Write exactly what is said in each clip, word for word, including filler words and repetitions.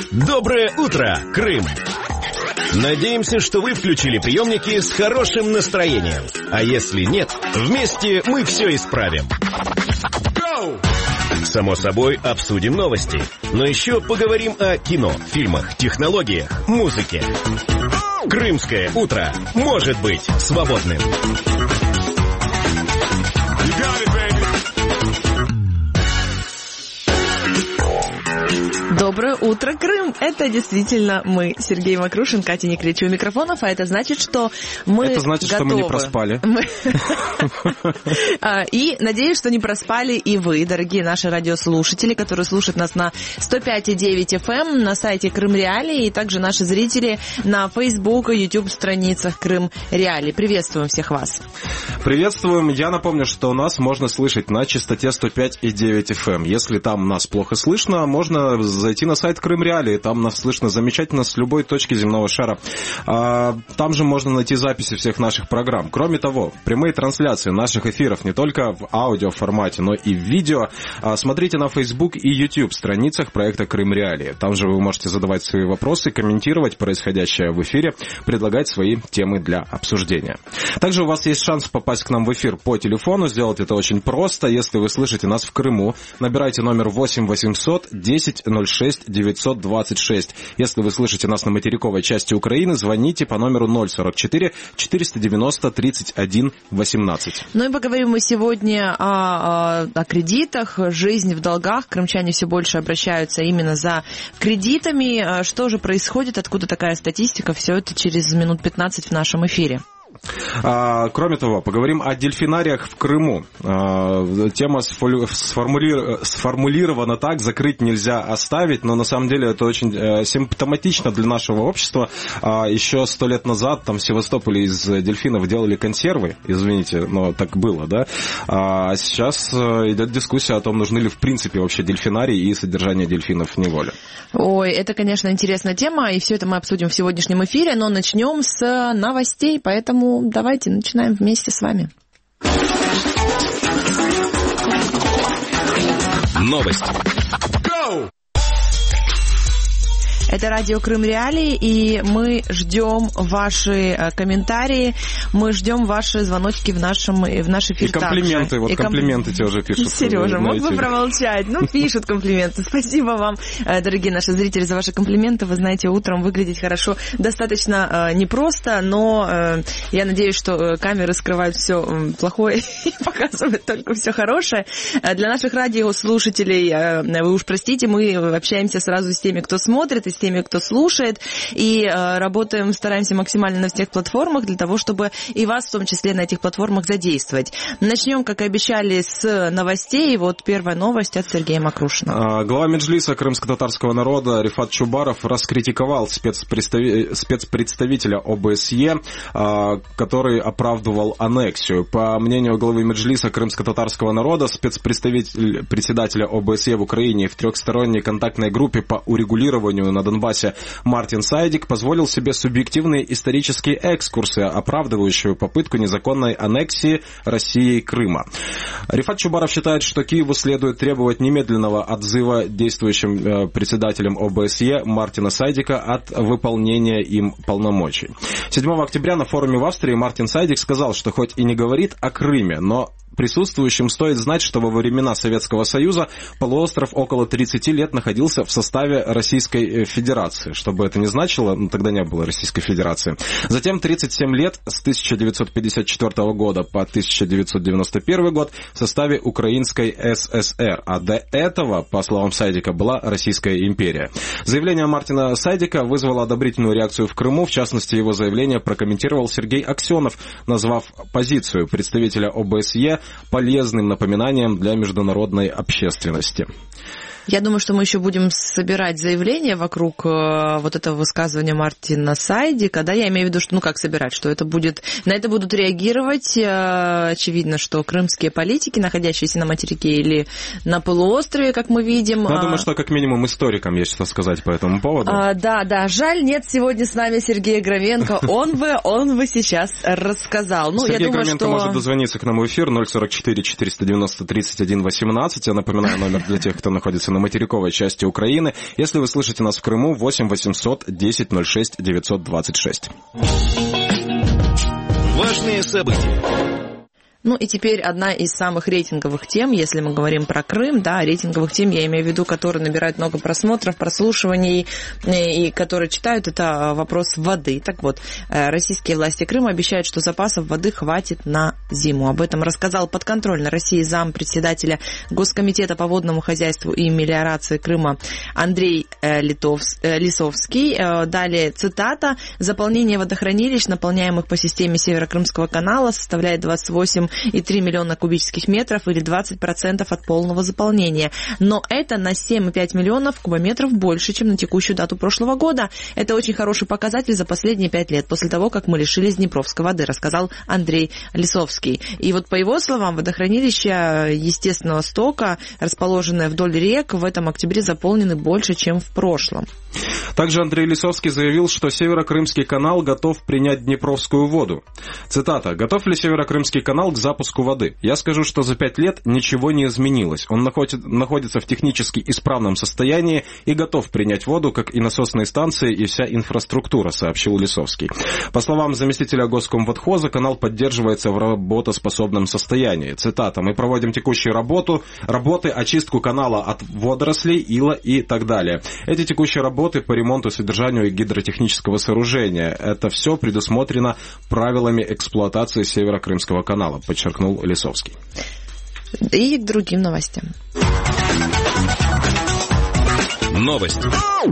Доброе утро, Крым! Надеемся, что вы включили приемники с хорошим настроением. А если нет, вместе мы все исправим. Само собой, обсудим новости. Но еще поговорим о кино, фильмах, технологиях, музыке. Крымское утро может быть свободным. Доброе утро, Крым! Это действительно мы, Сергей Макрушин, Катя Некречева у микрофонов, а это значит, что мы Это значит, готовы. что мы не проспали. И надеюсь, что не проспали и вы, дорогие наши радиослушатели, которые слушают нас на сто пять и девять эф эм, на сайте Крым Реалии, и также наши зрители на Facebook и YouTube страницах Крым Реалии. Приветствуем всех вас. Приветствуем. Я напомню, что нас можно слышать на частоте сто пять и девять эф эм. Если там нас плохо слышно, можно зайти на сайт Крым Реалии. Там нас слышно замечательно с любой точки земного шара. Там же можно найти записи всех наших программ. Кроме того, прямые трансляции наших эфиров не только в аудиоформате, но и в видео смотрите на Facebook и YouTube страницах проекта Крым Реалии. Там же вы можете задавать свои вопросы, комментировать происходящее в эфире, предлагать свои темы для обсуждения. Также у вас есть шанс попасть к нам в эфир по телефону. Сделать это очень просто. Если вы слышите нас в Крыму, набирайте номер восемь восемьсот десять ноль шесть девятьсот двадцать шесть. Если вы слышите нас на материковой части Украины, звоните по номеру ноль сорок четыре четыреста девяносто тридцать один восемнадцать. Ну и поговорим мы сегодня о, о, о кредитах, жизнь в долгах. Крымчане все больше обращаются именно за кредитами. Что же происходит, откуда такая статистика? Все это через минут пятнадцать в нашем эфире. А, кроме того, поговорим о дельфинариях в Крыму. А, тема сформули... сформулирована так: закрыть нельзя оставить, но на самом деле это очень э, симптоматично для нашего общества. А, еще сто лет назад там в Севастополе из дельфинов делали консервы, извините, но так было, да? А сейчас идет дискуссия о том, нужны ли в принципе вообще дельфинарии и содержание дельфинов в неволе. Ой, это, конечно, интересная тема, и все это мы обсудим в сегодняшнем эфире, но начнем с новостей, поэтому давайте начинаем вместе с вами. Новости. Это радио Крым Реалии, и мы ждем ваши комментарии, мы ждем ваши звоночки в нашем в наш эфир. И комплименты, также. вот и комплименты тебе уже пишут. Сережа, мог бы промолчать? Ну, пишут комплименты. Спасибо вам, дорогие наши зрители, за ваши комплименты. Вы знаете, утром выглядеть хорошо достаточно непросто, но я надеюсь, что камеры скрывают все плохое и показывают только все хорошее. Для наших радиослушателей, вы уж простите, мы общаемся сразу с теми, кто смотрит, и с теми, кто слушает, и э, работаем, стараемся максимально на всех платформах для того, чтобы и вас в том числе на этих платформах задействовать. Начнем, как и обещали, с новостей. Вот первая новость от Сергея Макрушина. Глава Меджлиса крымско-татарского народа Рифат Чубаров раскритиковал спецпредстави... спецпредставителя о бэ эс е, который оправдывал аннексию. По мнению главы Меджлиса крымско-татарского народа, спецпредставитель председателя о бэ эс е в Украине в трехсторонней контактной группе по урегулированию на Донбассе Мартин Сайдик позволил себе субъективные исторические экскурсы, оправдывающие попытку незаконной аннексии России Крыма. Рифат Чубаров считает, что Киеву следует требовать немедленного отзыва действующим председателем о бэ эс е Мартина Сайдика от выполнения им полномочий. седьмого октября на форуме в Австрии Мартин Сайдик сказал, что хоть и не говорит о Крыме, но присутствующим стоит знать, что во времена Советского Союза полуостров около тридцать лет находился в составе Российской Федерации. Что бы это ни значило, но тогда не было Российской Федерации. Затем тридцать семь лет с тысяча девятьсот пятьдесят четвёртого года по тысяча девятьсот девяносто первый год в составе Украинской эс эс эр, а до этого, по словам Сайдика, была Российская империя. Заявление Мартина Сайдика вызвало одобрительную реакцию в Крыму. В частности, его заявление прокомментировал Сергей Аксенов, назвав позицию представителя о бэ эс е полезным напоминанием для международной общественности. Я думаю, что мы еще будем собирать заявления вокруг э, вот этого высказывания Мартина Сайдика, да, я имею в виду, что, ну, как собирать, что это будет, на это будут реагировать, э, очевидно, что крымские политики, находящиеся на материке или на полуострове, как мы видим. Я а... думаю, что как минимум историкам есть что сказать по этому поводу. А, да, да, жаль, нет сегодня с нами Сергея Громенко, он бы, он бы сейчас рассказал. Ну, Сергей я думаю, Громенко что... может дозвониться к нам в эфир ноль сорок четыре четыреста девяносто тридцать один восемнадцать, я напоминаю номер для тех, кто находится на на материковой части Украины. Если вы слышите нас в Крыму, восемь восемьсот десять ноль шесть девятьсот двадцать шесть. Важные события. Ну и теперь одна из самых рейтинговых тем, если мы говорим про Крым, да, рейтинговых тем, я имею в виду, которые набирают много просмотров, прослушиваний и, и которые читают, это вопрос воды. Так вот, российские власти Крыма обещают, что запасов воды хватит на зиму. Об этом рассказал подконтрольный России зампредседателя Госкомитета по водному хозяйству и мелиорации Крыма Андрей Литовс, Лисовский. Далее цитата. Заполнение водохранилищ, наполняемых по системе Северокрымского канала, составляет двадцать восемь и три миллиона кубических метров или двадцать процентов от полного заполнения. Но это на семь и пять миллионов кубометров больше, чем на текущую дату прошлого года. Это очень хороший показатель за последние пять лет, после того, как мы лишились Днепровской воды, рассказал Андрей Лисовский. И вот по его словам, водохранилища естественного стока, расположенные вдоль рек, в этом октябре заполнены больше, чем в прошлом. Также Андрей Лисовский заявил, что Северокрымский канал готов принять Днепровскую воду. Цитата. «Готов ли Северокрымский канал к запуску воды? Я скажу, что за пять лет ничего не изменилось. Он находит, находится в технически исправном состоянии и готов принять воду, как и насосные станции и вся инфраструктура», сообщил Лисовский. По словам заместителя Госкомводхоза, канал поддерживается в работоспособном состоянии. Цитата. «Мы проводим текущую работу, работы, очистку канала от водорослей, ила и так далее. Эти текущие работы по ремонту, содержанию гидротехнического сооружения. Это все предусмотрено правилами эксплуатации Северокрымского канала», подчеркнул Лисовский. И к другим новостям. Новость.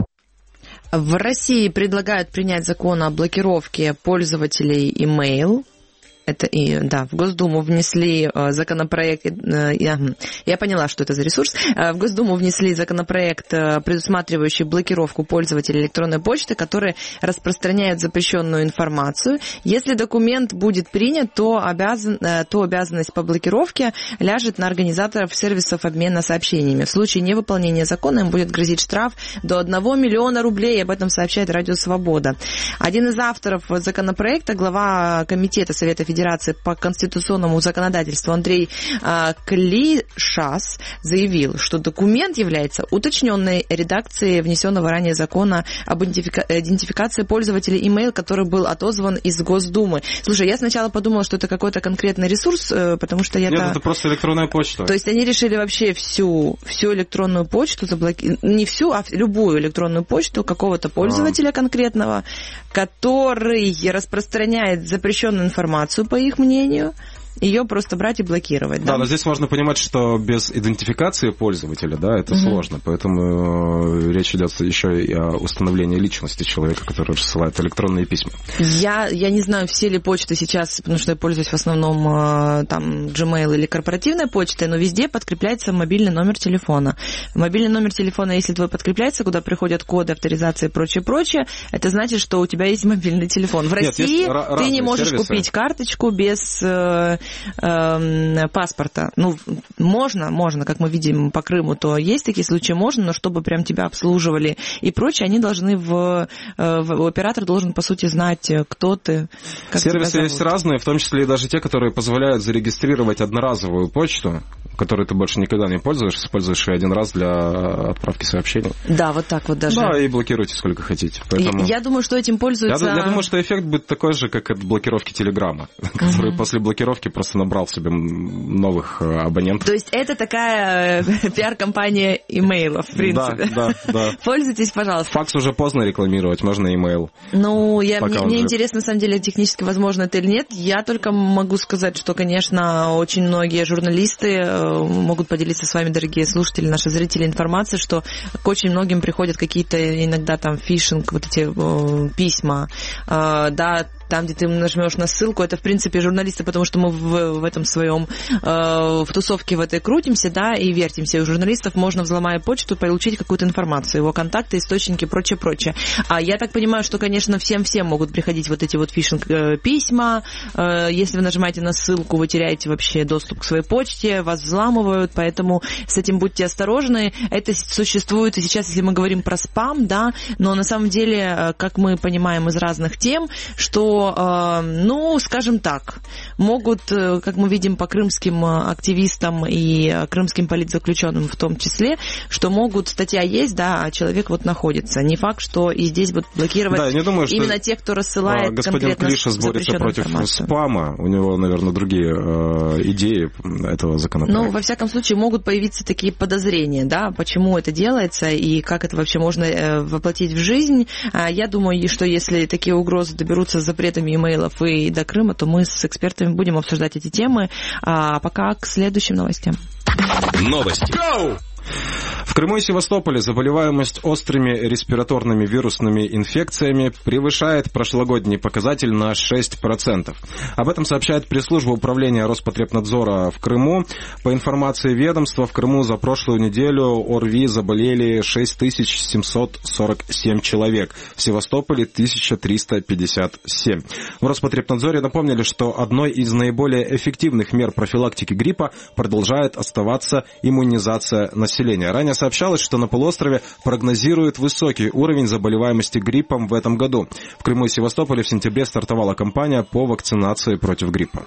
В России предлагают принять закон о блокировке пользователей email. Это и, да, в Госдуму внесли законопроект, я, я поняла, что это за ресурс, в Госдуму внесли законопроект, предусматривающий блокировку пользователей электронной почты, которые распространяют запрещенную информацию. Если документ будет принят, то, обязан, то обязанность по блокировке ляжет на организаторов сервисов обмена сообщениями. В случае невыполнения закона им будет грозить штраф до одного миллиона рублей, об этом сообщает Радио Свобода. Один из авторов законопроекта, глава Комитета Совета Федерации по конституционному законодательству Андрей а, Клишас заявил, что документ является уточненной редакцией внесенного ранее закона об идентифика- идентификации пользователей email, который был отозван из Госдумы. Слушай, я сначала подумала, что это какой-то конкретный ресурс, потому что я... Нет, это просто электронная почта. То есть они решили вообще всю, всю электронную почту заблокировать, не всю, а любую электронную почту какого-то пользователя а. конкретного, который распространяет запрещенную информацию, по их мнению, ее просто брать и блокировать. Да, да, но здесь важно понимать, что без идентификации пользователя, да, это угу. сложно, поэтому речь идет еще и о установлении личности человека, который рассылает электронные письма. Я, я не знаю, все ли почты сейчас, потому что я пользуюсь в основном там Gmail или корпоративной почтой, но везде подкрепляется мобильный номер телефона. Мобильный номер телефона, если твой подкрепляется, куда приходят коды, авторизации и прочее, прочее, это значит, что у тебя есть мобильный телефон. В Нет, России ты не можешь сервисы. купить карточку без... паспорта. Ну, можно, можно, как мы видим по Крыму, то есть такие случаи, можно, но чтобы прям тебя обслуживали и прочее, они должны в, в оператор должен, по сути, знать, кто ты, как Сервисы есть разные, в том числе и даже те, которые позволяют зарегистрировать одноразовую почту, которой ты больше никогда не пользуешься, используешь ее один раз для отправки сообщений. Да, вот так вот даже. Да, и блокируйте сколько хотите. Поэтому... Я, я думаю, что этим пользуются... Я, я думаю, что эффект будет такой же, как от блокировки Телеграма, который после блокировки просто набрал в себе новых абонентов. То есть это такая пиар-компания имейлов, в принципе. Да, да, да. Пользуйтесь, пожалуйста. Факс уже поздно рекламировать, можно имейл. Ну, я, мне, мне интересно, на самом деле, технически возможно это или нет. Я только могу сказать, что, конечно, очень многие журналисты могут поделиться с вами, дорогие слушатели, наши зрители, информацией, что к очень многим приходят какие-то иногда там фишинг, вот эти э, письма, э, да, там, где ты нажмешь на ссылку, это, в принципе, журналисты, потому что мы в, в этом своем, э, в тусовке в этой крутимся, да, и вертимся. И у журналистов можно, взломая почту, получить какую-то информацию, его контакты, источники, прочее, прочее. А я так понимаю, что, конечно, всем-всем могут приходить вот эти вот фишинг-письма. Э, если вы нажимаете на ссылку, вы теряете вообще доступ к своей почте, вас взламывают, поэтому с этим будьте осторожны. Это существует и сейчас, если мы говорим про спам, да, но на самом деле, как мы понимаем из разных тем, что что, ну, скажем так, могут, как мы видим по крымским активистам и крымским политзаключенным в том числе, что могут, статья есть, да, а человек вот находится. Не факт, что и здесь будут блокировать да, не думаю, именно тех, кто рассылает господин конкретно Клишес борется против информацию. Спама. У него, наверное, другие э, идеи этого законопроекта. Ну, во всяком случае, могут появиться такие подозрения, да, почему это делается и как это вообще можно э, воплотить в жизнь. А я думаю, что если такие угрозы доберутся с запретами имейлов и до Крыма, то мы с экспертами будем обсуждать эти темы. А пока к следующим новостям. Новости. Go! В Крыму и Севастополе заболеваемость острыми респираторными вирусными инфекциями превышает прошлогодний показатель на шесть процентов. Об этом сообщает пресс-служба управления Роспотребнадзора в Крыму. По информации ведомства, в Крыму за прошлую неделю ОРВИ заболели шесть тысяч семьсот сорок семь человек, в Севастополе тысяча триста пятьдесят семь. В Роспотребнадзоре напомнили, что одной из наиболее эффективных мер профилактики гриппа продолжает оставаться иммунизация населения. Ранее сообщалось, что на полуострове прогнозируют высокий уровень заболеваемости гриппом в этом году. В Крыму и Севастополе в сентябре стартовала кампания по вакцинации против гриппа.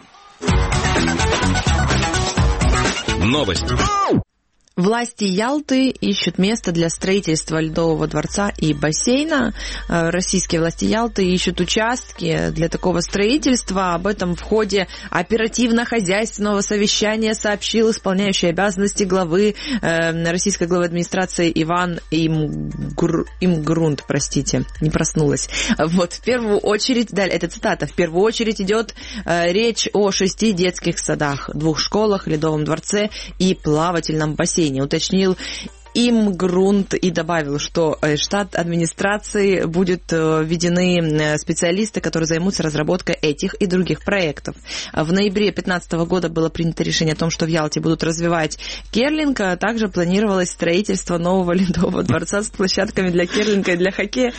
Новости. Власти Ялты ищут место для строительства ледового дворца и бассейна. Российские власти Ялты ищут участки для такого строительства. Об этом в ходе оперативно-хозяйственного совещания сообщил исполняющий обязанности главы российской главы администрации Иван Имгр... Имгрунт, простите, не проснулась. Вот, в первую очередь, далее, это цитата, в первую очередь идет речь о шести детских садах, двух школах, ледовом дворце и плавательном бассейне. Уточнил Имгрунт и добавил, что в штат администрации будут введены специалисты, которые займутся разработкой этих и других проектов. В ноябре две тысячи пятнадцатого года было принято решение о том, что в Ялте будут развивать керлинг, а также планировалось строительство нового ледового дворца с площадками для керлинга и для хоккея.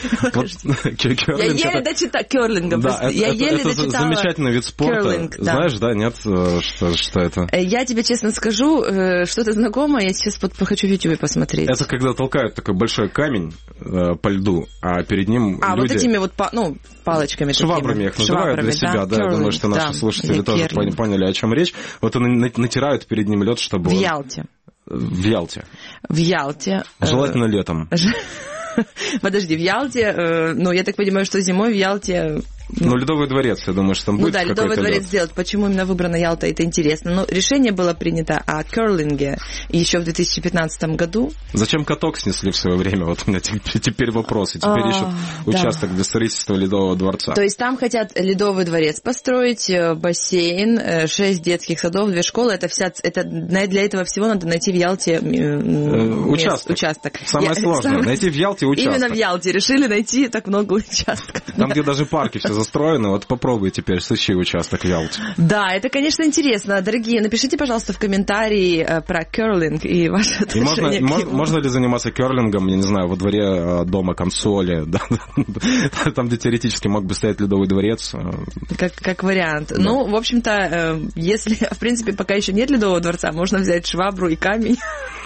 Я еле дочитала керлинга. Я еле дочитала. Это замечательный вид спорта. Знаешь, да, нет, что это? Я тебе честно скажу, что-то знакомое, я сейчас хочу в Ютубе посмотреть. Это когда толкают такой большой камень э, по льду, а перед ним а, люди... вот этими вот, ну, палочками. Швабрами их называют для себя, да, да. Я думаю, что наши да, слушатели тоже керлинг. Поняли, о чем речь. Вот они натирают перед ним лед, чтобы... В Ялте. В Ялте. В Ялте. Желательно летом. Подожди, в Ялте, ну, я так понимаю, что зимой в Ялте... Ну, Ледовый дворец, я думаю, что там ну, будет да, какой-то Ледовый дворец лед. сделать. Почему именно выбрана Ялта, это интересно. Но решение было принято о керлинге еще в две тысячи пятнадцатом году. Зачем каток снесли в свое время? Вот у меня теперь вопрос. И теперь а, ищут да. участок для строительства Ледового дворца. То есть там хотят Ледовый дворец построить, бассейн, шесть детских садов, две школы. Это вся, это, для этого всего надо найти в Ялте мест, участок. участок. Самое Я, сложное. Сам... Найти в Ялте участок. Именно в Ялте решили найти так много участков. Там, где даже парки все застроены, вот попробуй теперь сыщи участок в Ялте. Да, это, конечно, интересно. Дорогие, напишите, пожалуйста, в комментарии про керлинг и ваше отношение и можно, к нему. Можно ли заниматься керлингом, я не знаю, во дворе дома консоли, да, там, где теоретически мог бы стоять Ледовый дворец. Как, как вариант. Да. Ну, в общем-то, если, в принципе, пока еще нет Ледового дворца, можно взять швабру и камень.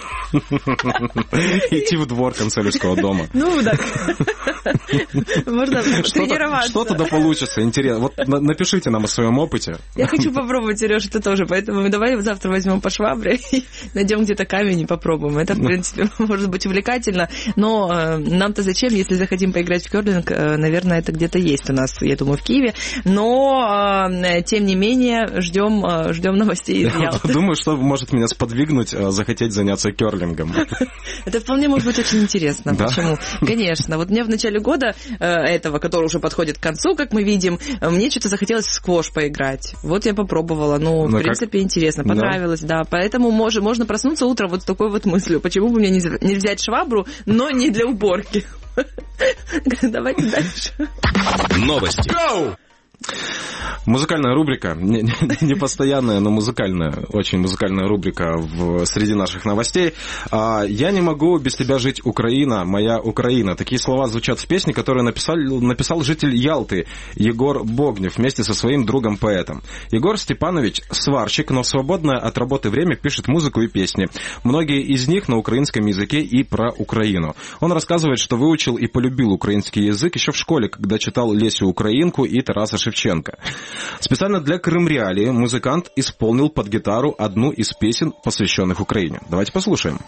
Идти в двор консольского дома. Ну, да. Можно тренироваться. Что тогда получится? Интересно. Вот напишите нам о своем опыте. Я хочу попробовать, Сереж, это тоже. Поэтому давай завтра возьмем по швабре и найдем где-то камень и попробуем. Это, в принципе, может быть увлекательно. Но нам-то зачем, если захотим поиграть в керлинг? Наверное, это где-то есть у нас, я думаю, в Киеве. Но, тем не менее, ждем, ждем новостей из Ялты. Думаю, что может меня сподвигнуть захотеть заняться керлингом. Это вполне может быть очень интересно. Да? Почему? Конечно. Вот мне в начале года э, этого, который уже подходит к концу, как мы видим, мне что-то захотелось в сквош поиграть. Вот я попробовала. Ну, ну в принципе, как? интересно. Понравилось, да. да. Поэтому мож, можно проснуться утром вот с такой вот мыслью. Почему бы мне не, не взять швабру, но не для уборки? Давайте дальше. Новости. Музыкальная рубрика, не, не, не постоянная, но музыкальная, очень музыкальная рубрика в, среди наших новостей. «Я не могу без тебя жить, Украина, моя Украина». Такие слова звучат в песне, которую написал, написал житель Ялты Егор Богнев вместе со своим другом-поэтом. Егор Степанович сварщик, но в свободное от работы время пишет музыку и песни. Многие из них на украинском языке и про Украину. Он рассказывает, что выучил и полюбил украинский язык еще в школе, когда читал Лесю Украинку и Тараса Шевченко. Специально для Крым-реалии музыкант исполнил под гитару одну из песен, посвященных Украине. Давайте послушаем.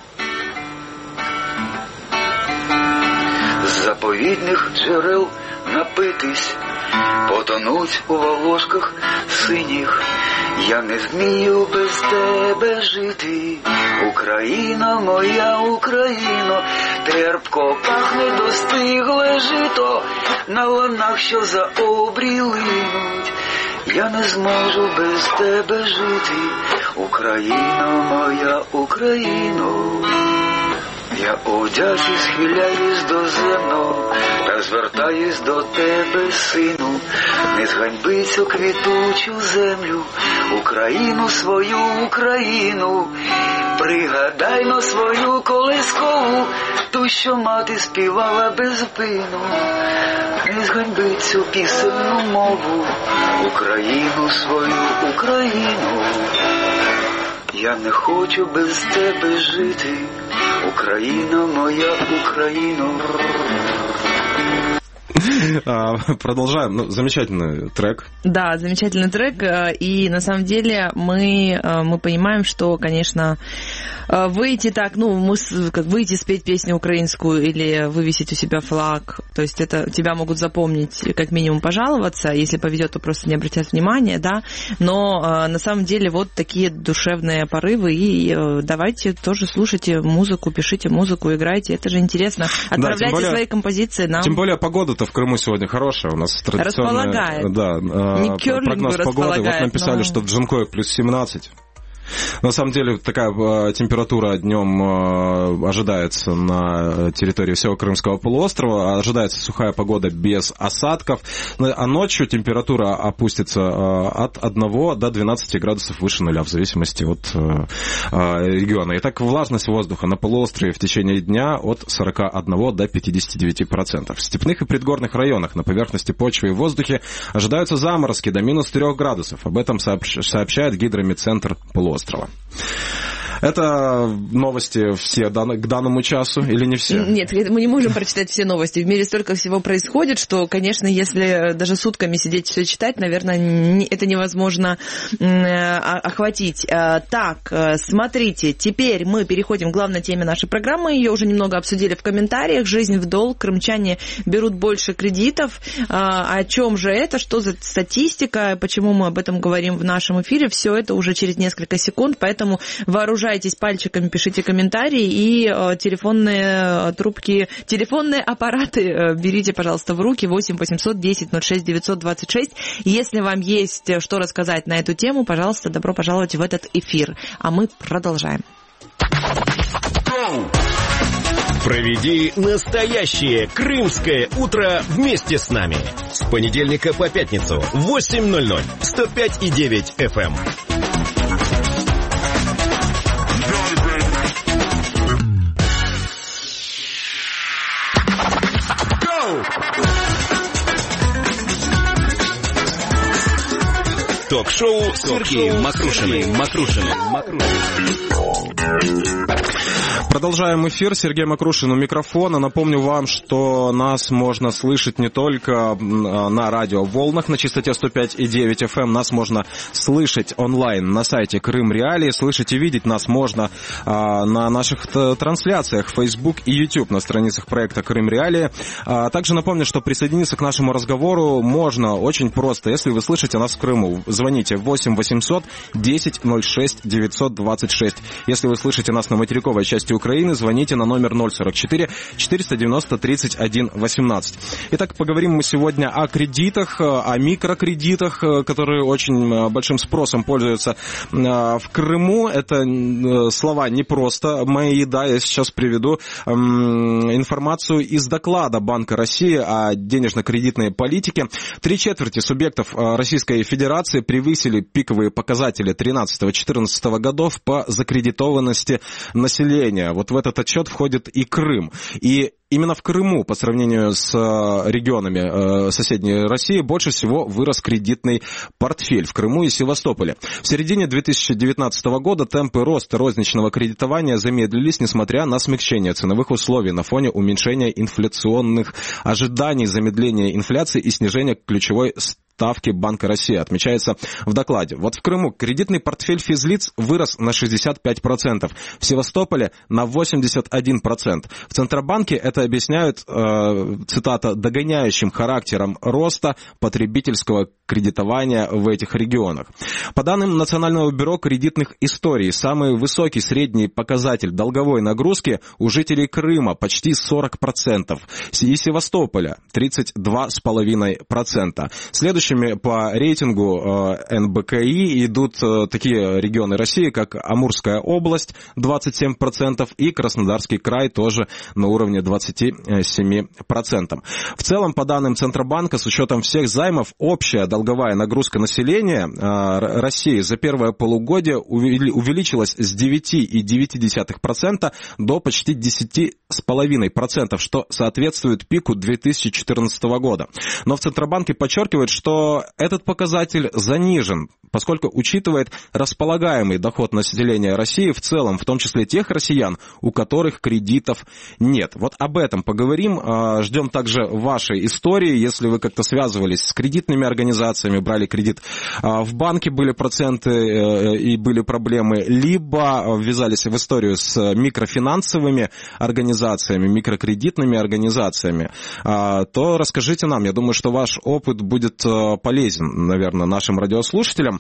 З заповідних джерел напитись, потонуть у волошках синіх. Я не змію без тебе жити, Україна моя, Україно, терпко пахне достигле жито, на ланах, що за обрій линуть. Я не зможу без тебе жити, Україно моя, Україно. Я одяжі схиляюсь до земного, та звертаюсь до тебе, сину. Не зганьби цю квітучу землю, Україну свою, Україну. Пригадай на свою колискову, ту, що мати співала без зупину. Не зганьби цю пісенну мову, Україну свою, Україну. Я не хочу без тебе жити, Украина моя, Украина. Продолжаем. Ну, замечательный трек. Да, замечательный трек. И на самом деле мы, мы понимаем, что, конечно, выйти так, ну, мы, как выйти спеть песню украинскую или вывесить у себя флаг, то есть это тебя могут запомнить, как минимум пожаловаться, если повезет, то просто не обратят внимания, да, но на самом деле вот такие душевные порывы, и давайте тоже слушайте музыку, пишите музыку, играйте, это же интересно. Отправляйте да, более, свои композиции нам. Тем более погода-то в Крыму сегодня хорошая, у нас традиционная... Располагает. Да, не прогноз погоды, вот написали, но... что в Джанкое плюс семнадцать. На самом деле такая температура днем ожидается на территории всего Крымского полуострова. Ожидается сухая погода без осадков. А ночью температура опустится от одного до двенадцати градусов выше нуля, в зависимости от региона. Итак, влажность воздуха на полуострове в течение дня от сорока одного до пятидесяти девяти процентов. В степных и предгорных районах на поверхности почвы и воздухе ожидаются заморозки до минус трёх градусов. Об этом сообщает Гидрометцентр полуострова. Это новости все к данному часу или не все? Нет, мы не можем прочитать все новости. В мире столько всего происходит, что, конечно, если даже сутками сидеть все читать, наверное, это невозможно охватить. Так, смотрите, теперь мы переходим к главной теме нашей программы. Ее уже немного обсудили в комментариях. Жизнь в долг. Крымчане берут больше кредитов. О чем же это? Что за статистика? Почему мы об этом говорим в нашем эфире? Все это уже через несколько секунд, поэтому вооружайтесь пальчиками, пишите комментарии и э, телефонные трубки, телефонные аппараты берите, пожалуйста, в руки восемь восемьсот десять ноль шесть девятьсот двадцать шесть. Если вам есть что рассказать на эту тему, пожалуйста, добро пожаловать в этот эфир. А мы продолжаем. Проведи настоящее крымское утро вместе с нами. С понедельника по пятницу в восемь ноль ноль. сто пять и девять эф эм. Ток-шоу с Сергеем Макрушиным. Макрушиным. Продолжаем эфир. Сергей Макрушин у микрофона. Напомню вам, что нас можно слышать не только на радиоволнах на частоте сто пять и девять эф эм, нас можно слышать онлайн на сайте Крым Реалии, слышать и видеть нас можно а, на наших трансляциях в Facebook и YouTube на страницах проекта Крым Реалии. А, также напомню, что присоединиться к нашему разговору можно очень просто. Если вы слышите нас в Крыму, звоните восемь восемьсот десять ноль шесть девятьсот двадцать шесть. Если вы слышите нас на материковой части Украины, звоните на номер ноль сорок четыре четыреста девяносто тридцать один восемнадцать. Итак, поговорим мы сегодня о кредитах, о микрокредитах, которые очень большим спросом пользуются в Крыму. Это слова не просто мои, да, я сейчас приведу информацию из доклада Банка России о денежно-кредитной политике. Три четверти субъектов Российской Федерации превысили пиковые показатели тринадцатого-четырнадцатого годов по закредитованности населения. Вот в этот отчет входит и Крым. И именно в Крыму, по сравнению с регионами соседней России, больше всего вырос кредитный портфель в Крыму и Севастополе. В середине две тысячи девятнадцатого года темпы роста розничного кредитования замедлились, несмотря на смягчение ценовых условий на фоне уменьшения инфляционных ожиданий, замедления инфляции и снижения ключевой ставки Банка России, отмечается в докладе. Вот в Крыму кредитный портфель физлиц вырос на шестьдесят пять процентов, в Севастополе на восемьдесят один процент. В Центробанке это объясняют, э, цитата, «догоняющим характером роста потребительского кредитования в этих регионах». По данным Национального бюро кредитных историй, самый высокий средний показатель долговой нагрузки у жителей Крыма почти сорок процентов, и Севастополя тридцать два целых пять десятых процента. Следующими по рейтингу эн бэ ка и идут такие регионы России, как Амурская область двадцать семь процентов и Краснодарский край тоже на уровне двадцать семь процентов. В целом, по данным Центробанка, с учетом всех займов, общая долговая нагрузка населения России за первое полугодие увеличилась с девять целых девять десятых процента до почти десять целых пять десятых процента, что соответствует пику две тысячи четырнадцатого года. Но в Центробанке подчеркивают, что этот показатель занижен, поскольку учитывает располагаемый доход населения России в целом, в том числе тех россиян, у которых кредитов нет. Вот об этом поговорим. Ждем также вашей истории, если вы как-то связывались с кредитными организациями, брали кредит в банке, были проценты и были проблемы, либо ввязались в историю с микрофинансовыми организациями, микрокредитными организациями, то расскажите нам. Я думаю, что ваш опыт будет полезен, наверное, нашим радиослушателям.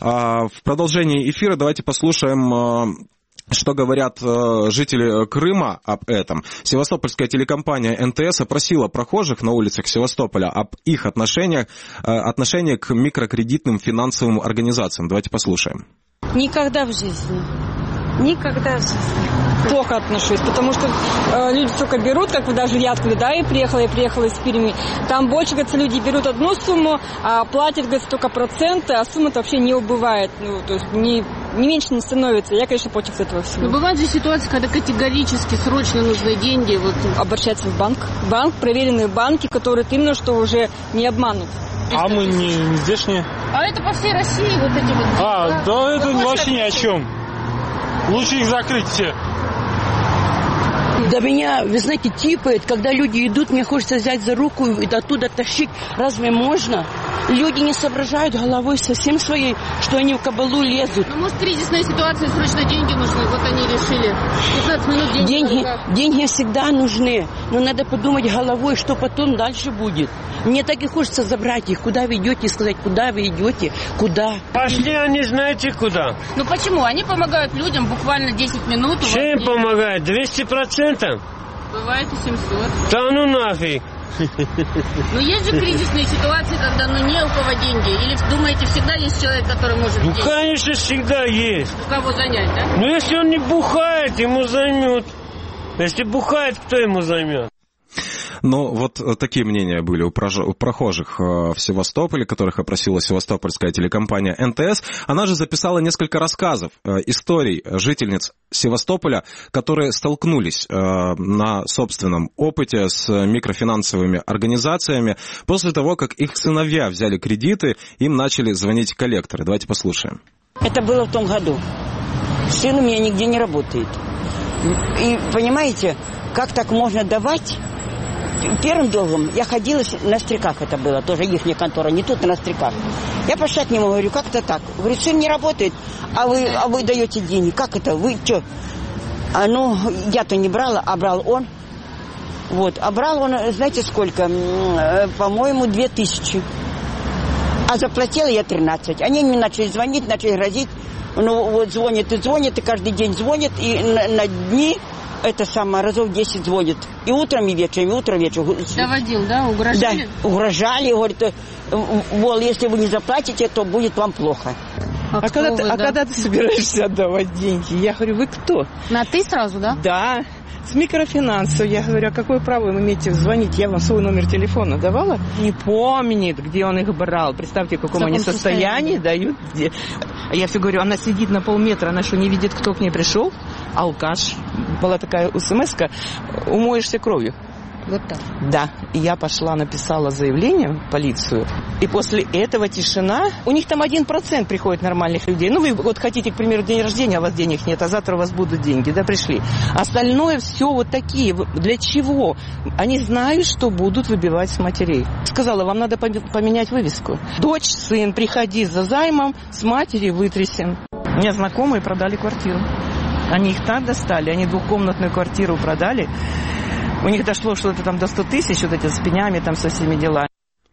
В продолжении эфира давайте послушаем, что говорят жители Крыма об этом. Севастопольская телекомпания эн тэ эс опросила прохожих на улицах Севастополя об их отношениях, отношении к микрокредитным финансовым организациям. Давайте послушаем. Никогда в жизни. Никогда в жизни. Плохо отношусь, потому что э, люди столько берут, как вы даже я откуда, да, и приехала, и приехала из Перми. Там больше, говорится, люди берут одну сумму, а платят, говорится, только проценты, а сумма-то вообще не убывает. Ну, то есть не, не меньше не становится. Я, конечно, против этого всего. Но бывают же ситуации, когда категорически срочно нужны деньги. Вот. Обращаться в банк. Банк, проверенные банки, которые именно что уже не обманут. А мы не, не здешние. А это по всей России вот эти вот. А, да, да это вообще ни о чем. Лучше их закрыть все. Да меня, вы знаете, типает, когда люди идут, мне хочется взять за руку и оттуда тащить. Разве можно? Люди не соображают головой совсем своей, что они в кабалу лезут. Ну, может, кризисная ситуация, срочно деньги нужны, вот они решили. пятнадцать минут деньги. Деньги, деньги всегда нужны, но надо подумать головой, что потом дальше будет. Мне так и хочется забрать их. Куда вы идете, сказать, куда вы идете, куда. Пошли они знаете куда. Ну почему? Они помогают людям буквально десять минут. Чем помогают? двести процентов? Бывает и семьсот. Да ну нафиг. Но есть же кризисные ситуации, когда ну не у кого деньги. Или думаете, всегда есть человек, который может Ну, деньги? конечно, всегда есть. У кого занять, да? Ну, если он не бухает, ему займет. Если бухает, кто ему займет? Ну, вот такие мнения были у прохожих в Севастополе, которых опросила севастопольская телекомпания эн тэ эс. Она же записала несколько рассказов, историй жительниц Севастополя, которые столкнулись на собственном опыте с микрофинансовыми организациями. После того, как их сыновья взяли кредиты, им начали звонить коллекторы. Давайте послушаем. Это было в том году. Сын у меня нигде не работает. И понимаете, как так можно давать? Первым долгом я ходила на Стреках, это было, тоже их контора, не тут, а на Стреках. Я пошла к нему, говорю, как это так? Говорит, сын не работает, а вы, а вы даете деньги. Как это? Вы что? А ну, я-то не брала, а брал он. Вот, а брал он, знаете, сколько? По-моему, две тысячи. А заплатила я тринадцать. Они мне начали звонить, начали грозить. Ну, вот звонит и звонит, и каждый день звонит, и на, на дни это самое, разов десять звонит. И утром, и вечером, и утром, и вечером. Доводил, да? Угрожали? Да, угрожали. Говорят, мол, если вы не заплатите, то будет вам плохо. А, а, когда, вы, ты, да? а когда ты собираешься отдавать деньги? Я говорю, вы кто? На ты сразу, да? Да. С микрофинансов. Я говорю, а какое право вы имеете звонить? Я вам свой номер телефона давала? Не помнит, где он их брал. Представьте, в каком, в каком они состоянии, состоянии дают. Где. А я все говорю, она сидит на полметра, она что, не видит, кто к ней пришел? Алкаш. Была такая смс-ка, умоешься кровью. Вот так? Да. И я пошла, написала заявление в полицию. И после этого тишина. У них там один процент приходит нормальных людей. Ну, вы вот хотите, к примеру, день рождения, а у вас денег нет, а завтра у вас будут деньги, да, пришли. Остальное все вот такие. Для чего? Они знают, что будут выбивать с матерей. Сказала, вам надо поменять вывеску. Дочь, сын, приходи за займом, с матери вытрясем. У меня знакомые продали квартиру. Они их так достали, они двухкомнатную квартиру продали. У них дошло что-то там до ста тысяч, вот эти с пенями, там со всеми делами.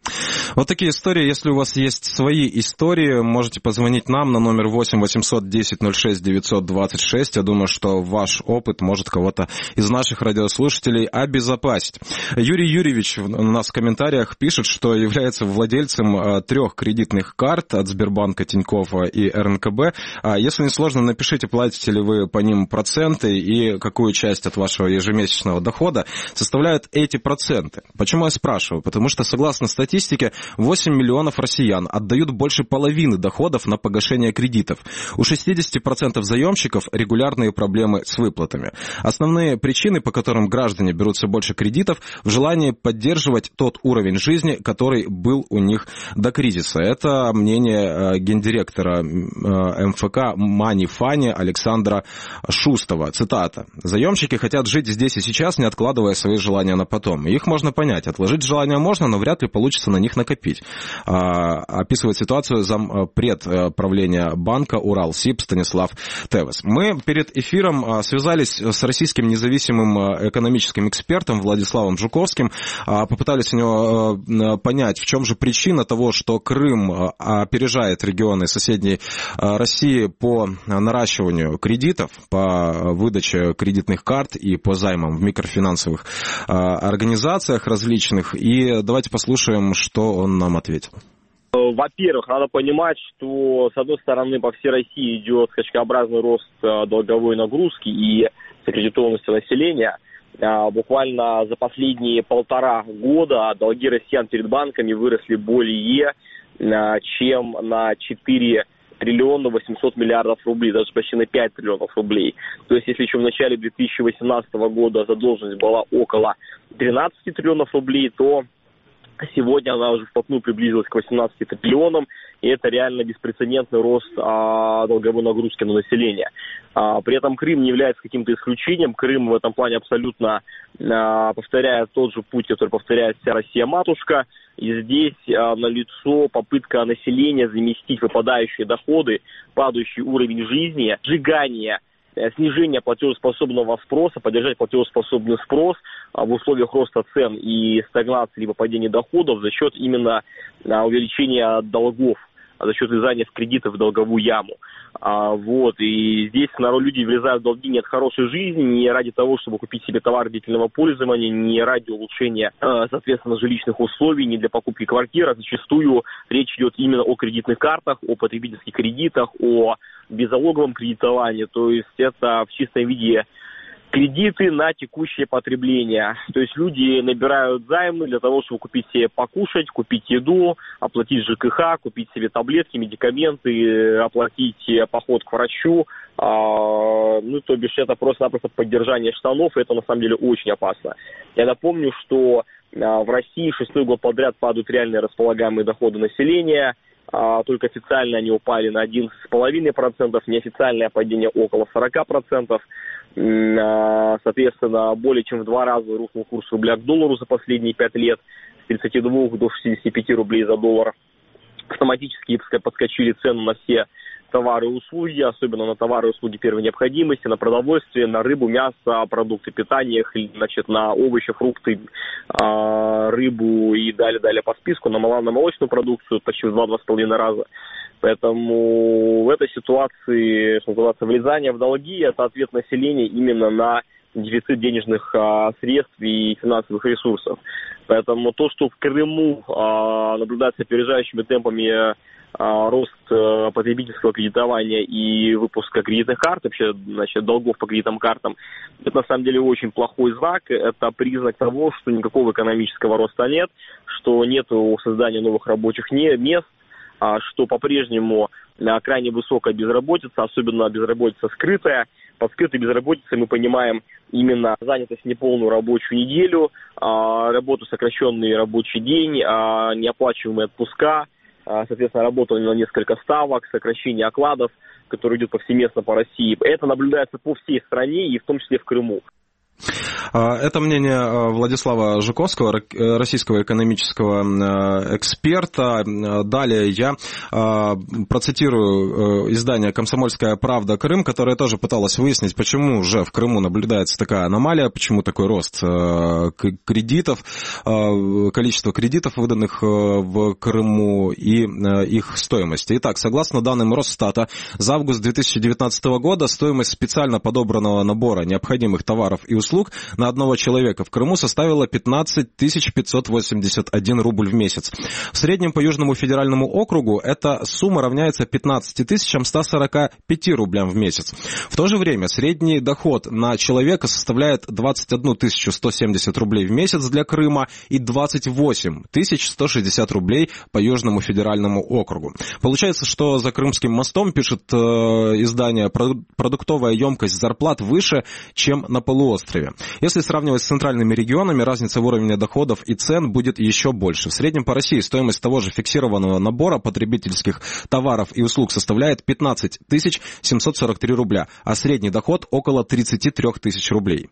Вот такие истории. Если у вас есть свои истории, можете позвонить нам на номер восемь восемьсот десять ноль шесть девятьсот двадцать шесть. Я думаю, что ваш опыт может кого-то из наших радиослушателей обезопасить. Юрий Юрьевич у нас в комментариях пишет, что является владельцем трех кредитных карт от Сбербанка, Тинькоффа и эр эн ка бэ. Если не сложно, напишите, платите ли вы по ним проценты и какую часть от вашего ежемесячного дохода составляют эти проценты. Почему я спрашиваю? Потому что, согласно статистике, восемь миллионов россиян отдают больше половины доходов на погашение кредитов. У шестьдесят процентов заемщиков регулярные проблемы с выплатами. Основные причины, по которым граждане берут все больше кредитов, в желании поддерживать тот уровень жизни, который был у них до кризиса. Это мнение гендиректора эм эф ка Money Funny Александра Шустова. Цитата. «Заемщики хотят жить здесь и сейчас, не откладывая свои желания на потом. Их можно понять. Отложить желания можно, но вряд ли получится на них накопить. Описывает ситуацию зампред правления банка Уралсиб Станислав Тевес. Мы перед эфиром связались с российским независимым экономическим экспертом Владиславом Жуковским, попытались у него понять, в чем же причина того, что Крым опережает регионы соседней России по наращиванию кредитов, по выдаче кредитных карт и по займам в микрофинансовых организациях различных. И давайте послушаем, что он нам ответил. Во-первых, надо понимать, что, с одной стороны, по всей России идет скачкообразный рост долговой нагрузки и закредитованности населения. Буквально за последние полтора года долги россиян перед банками выросли более чем на четыре триллиона восемьсот миллиардов рублей, даже почти на пять триллионов рублей. То есть, если еще в начале две тысячи восемнадцатого года задолженность была около тринадцати триллионов рублей, то сегодня она уже вплотную приблизилась к восемнадцати триллионам, и это реально беспрецедентный рост а, долговой нагрузки на население. А, при этом Крым не является каким-то исключением. Крым в этом плане абсолютно а, повторяет тот же путь, который повторяет вся Россия-матушка. И здесь а, налицо попытка населения заместить выпадающие доходы, падающий уровень жизни, сжигание, снижение платежеспособного спроса, поддержать платежеспособный спрос в условиях роста цен и стагнации либо падения доходов за счет именно увеличения долгов, за счет влезания в кредиты в долговую яму. А, вот, и здесь народ, люди влезают в долги не от хорошей жизни, не ради того, чтобы купить себе товар длительного пользования, не ради улучшения, соответственно, жилищных условий, не для покупки квартиры. А зачастую речь идет именно о кредитных картах, о потребительских кредитах, о беззалоговом кредитовании. То есть это в чистом виде кредиты на текущее потребление. То есть люди набирают займы для того, чтобы купить себе покушать, купить еду, оплатить ЖКХ, купить себе таблетки, медикаменты, оплатить поход к врачу. А, ну, то бишь, это просто-напросто поддержание штанов, и это на самом деле очень опасно. Я напомню, что а, в России шестой год подряд падают реальные располагаемые доходы населения. А, только официально они упали на одиннадцать целых пять десятых процента, неофициальное падение около сорок процентов. Соответственно, более чем в два раза рухнул курс рубля к доллару за последние пять лет, с тридцати двух до шестидесяти пяти рублей за доллар. Автоматически подскочили цены на все товары и услуги, особенно на товары и услуги первой необходимости, на продовольствие, на рыбу, мясо, продукты питания, значит, на овощи, фрукты, рыбу и далее-далее по списку, на молочную продукцию почти в два-два с половиной раза. Поэтому в этой ситуации, что называется, влезание в долги – это ответ населения именно на дефицит денежных а, средств и финансовых ресурсов. Поэтому то, что в Крыму а, наблюдается опережающими темпами а, рост а, потребительского кредитования и выпуска кредитных карт, вообще, значит, долгов по кредитным картам, это на самом деле очень плохой знак. Это признак того, что никакого экономического роста нет, что нет создания новых рабочих мест, что по-прежнему крайне высокая безработица, особенно безработица скрытая. Под скрытой безработицей мы понимаем именно занятость в неполную рабочую неделю, работу сокращенный рабочий день, неоплачиваемые отпуска, соответственно, работа на несколько ставок, сокращение окладов, которое идет повсеместно по России. Это наблюдается по всей стране и в том числе в Крыму. Это мнение Владислава Жуковского, российского экономического эксперта. Далее я процитирую издание «Комсомольская правда. Крым», которое тоже пыталось выяснить, почему же в Крыму наблюдается такая аномалия, почему такой рост кредитов, количество кредитов, выданных в Крыму, и их стоимости. Итак, согласно данным Росстата, за август две тысячи девятнадцатого года стоимость специально подобранного набора необходимых товаров и услуг на одного человека в Крыму составила пятнадцать тысяч пятьсот восемьдесят один рубль в месяц. В среднем по Южному федеральному округу эта сумма равняется пятнадцать тысяч сто сорок пять рублям в месяц. В то же время средний доход на человека составляет двадцать одну тысячу сто семьдесят рублей в месяц для Крыма и двадцать восемь тысяч сто шестьдесят рублей по Южному федеральному округу. Получается, что за Крымским мостом, пишет э, издание, продуктовая емкость зарплат выше, чем на полуострове. Если сравнивать с центральными регионами, разница в уровне доходов и цен будет еще больше. В среднем по России стоимость того же фиксированного набора потребительских товаров и услуг составляет пятнадцать тысяч семьсот сорок три рубля, а средний доход около тридцать три тысячи рублей.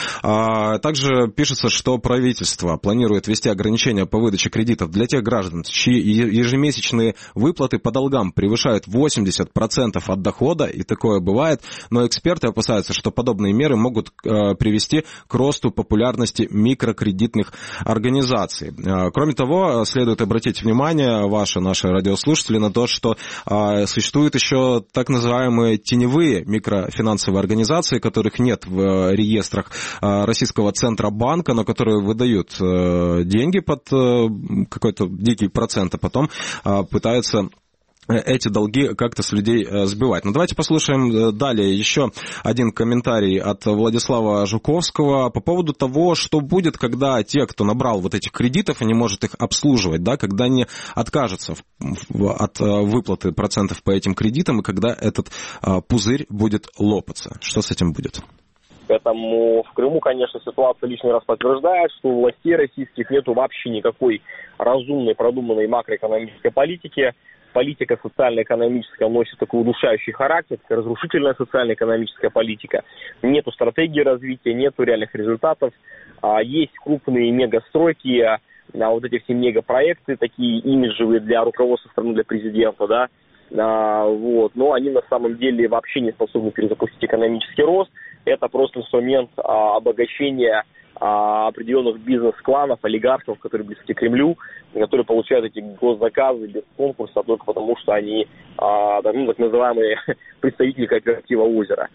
Также пишется, что правительство планирует ввести ограничения по выдаче кредитов для тех граждан, чьи ежемесячные выплаты по долгам превышают восемьдесят процентов от дохода, и такое бывает, но эксперты опасаются, что подобные меры могут привести к росту популярности микрокредитных организаций. Кроме того, следует обратить внимание, ваши, наши радиослушатели, на то, что существуют еще так называемые теневые микрофинансовые организации, которых нет в реестрах Российского Центробанка, но которые выдают деньги под какой-то дикий процент, а потом пытаются эти долги как-то с людей сбивать. Но давайте послушаем далее еще один комментарий от Владислава Жуковского по поводу того, что будет, когда те, кто набрал вот этих кредитов и не может их обслуживать, да, когда они откажутся от выплаты процентов по этим кредитам, и когда этот пузырь будет лопаться. Что с этим будет? Поэтому в Крыму, конечно, ситуация лишний раз подтверждает, что у властей российских нету вообще никакой разумной, продуманной макроэкономической политики. Политика социально-экономическая носит такой удушающий характер, разрушительная социально-экономическая политика. Нету стратегии развития, нету реальных результатов. Есть крупные мегастройки, вот эти все мегапроекты, такие имиджевые для руководства страны, для президента, да. Вот. Но они на самом деле вообще не способны перезапустить экономический рост. Это просто инструмент обогащения определенных бизнес-кланов, олигархов, которые близки к Кремлю, которые получают эти госзаказы без конкурса только потому, что они ну, так называемые представители кооператива «Озеро».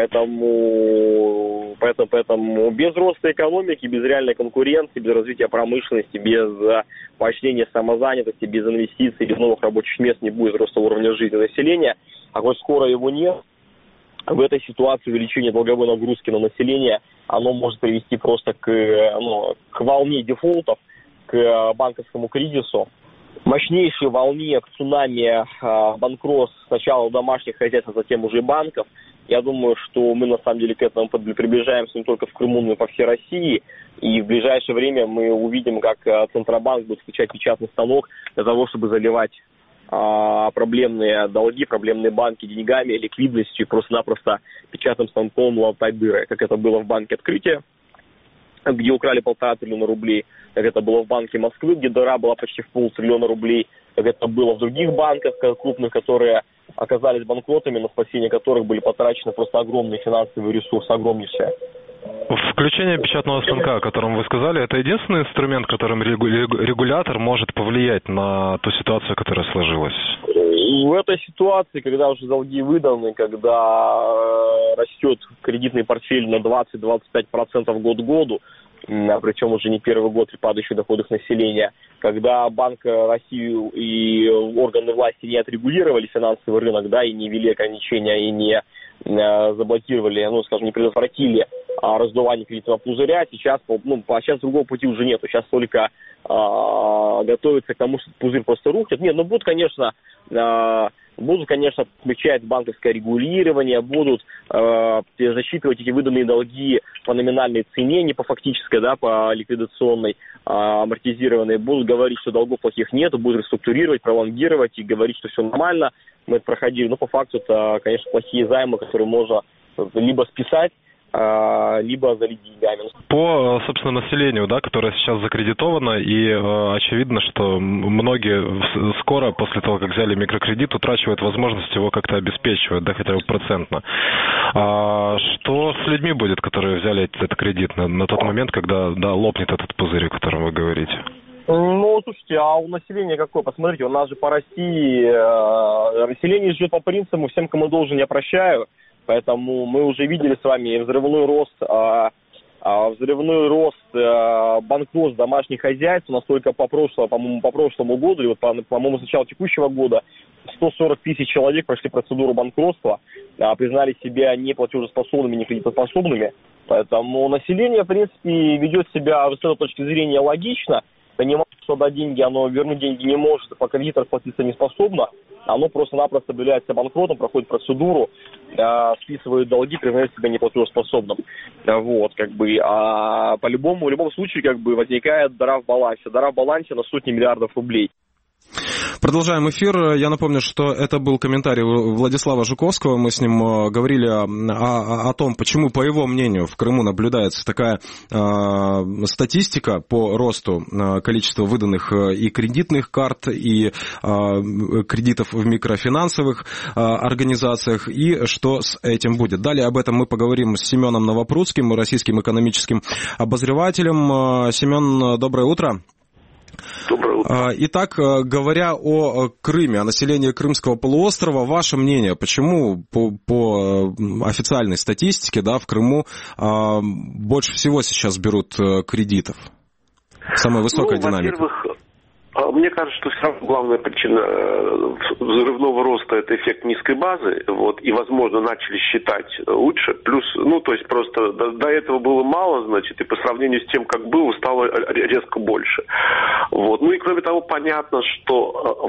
Поэтому, поэтому, поэтому без роста экономики, без реальной конкуренции, без развития промышленности, без поощрения самозанятости, без инвестиций, без новых рабочих мест не будет роста уровня жизни населения. А коль скоро его нет, в этой ситуации увеличение долговой нагрузки на население, оно может привести просто к, ну, к волне дефолтов, к банковскому кризису, мощнейшей волне, к цунами банкротств сначала домашних хозяйств, а затем уже банков. Я думаю, что мы на самом деле к этому приближаемся не только в Крыму, но и по всей России. И в ближайшее время мы увидим, как Центробанк будет включать печатный станок для того, чтобы заливать проблемные долги, проблемные банки деньгами, ликвидностью, просто-напросто печатным станком латать дыры, как это было в банке Открытия. где украли полтора триллиона рублей, как это было в Банке Москвы, где дыра была почти в полтриллиона рублей, как это было в других банках крупных, которые оказались банкротами, на спасение которых были потрачены просто огромные финансовые ресурсы, огромнейшие. Включение печатного станка, о котором вы сказали, это единственный инструмент, которым регулятор может повлиять на ту ситуацию, которая сложилась? В этой ситуации, когда уже долги выданы, когда растет кредитный портфель на двадцать-двадцать пять процентов год к году, причем уже не первый год при падающих доходах населения, когда Банк России и органы власти не отрегулировали финансовый рынок, да, и не ввели ограничения, и не заблокировали, ну, скажем, не предотвратили а, раздувание кредитного пузыря, сейчас, ну, сейчас другого пути уже нету, сейчас только а, готовится к тому, что пузырь просто рухнет. Нет, ну, будут, конечно, а, будут, конечно, отмечать банковское регулирование, будут а, засчитывать эти выданные долги по номинальной цене, не по фактической, да, по ликвидационной, а, амортизированной, будут говорить, что долгов плохих нет, будут реструктурировать, пролонгировать и говорить, что все нормально. Мы это проходили, но по факту это, конечно, плохие займы, которые можно либо списать, либо залить деньгами. По, собственно, населению, да, которое сейчас закредитовано, и э, очевидно, что многие скоро, после того, как взяли микрокредит, утрачивают возможность его как-то обеспечивать, да, хотя бы процентно. А что с людьми будет, которые взяли этот кредит на, на тот момент, когда, да, лопнет этот пузырь, о котором вы говорите? Ну, слушайте, а у населения какое? Посмотрите, у нас же по России э, население живет по принципу «всем, кому должен, я прощаю». Поэтому мы уже видели с вами взрывной рост, э, э, взрывной рост э, банкротств домашних хозяйств. У нас только по прошлому, по-моему, по прошлому году, и вот, по, по-моему, с начала текущего года сто сорок тысяч человек прошли процедуру банкротства, э, признали себя неплатежеспособными, не кредитоспособными. Поэтому население, в принципе, ведет себя с этой точки зрения логично. Понимает, что дать деньги, оно вернуть деньги не может, по кредиту расплатиться не способно, оно просто-напросто является банкротом, проходит процедуру, э, списывает долги, признает себя неплатежеспособным. Вот, как бы, а по-любому, в любом случае, как бы, возникает дыра в балансе. Дыра в балансе на сотни миллиардов рублей. Продолжаем эфир. Я напомню, что это был комментарий Владислава Жуковского. Мы с ним говорили о, о, о том, почему, по его мнению, в Крыму наблюдается такая э, статистика по росту э, количества выданных и кредитных карт, и э, кредитов в микрофинансовых э, организациях, и что с этим будет. Далее об этом мы поговорим с Семеном Новопрудским, российским экономическим обозревателем. Семен, доброе утро. Доброе утро. Итак, говоря о Крыме, о населении Крымского полуострова, ваше мнение, почему по, по официальной статистике, да, в Крыму больше всего сейчас берут кредитов? Самая высокая ну, динамика. Во-первых, мне кажется, что все равно главная причина взрывного роста – это эффект низкой базы, вот, и, возможно, начали считать лучше. Плюс, ну, то есть просто до, до этого было мало, значит, и по сравнению с тем, как было, стало резко больше. Вот. Ну и, кроме того, понятно, что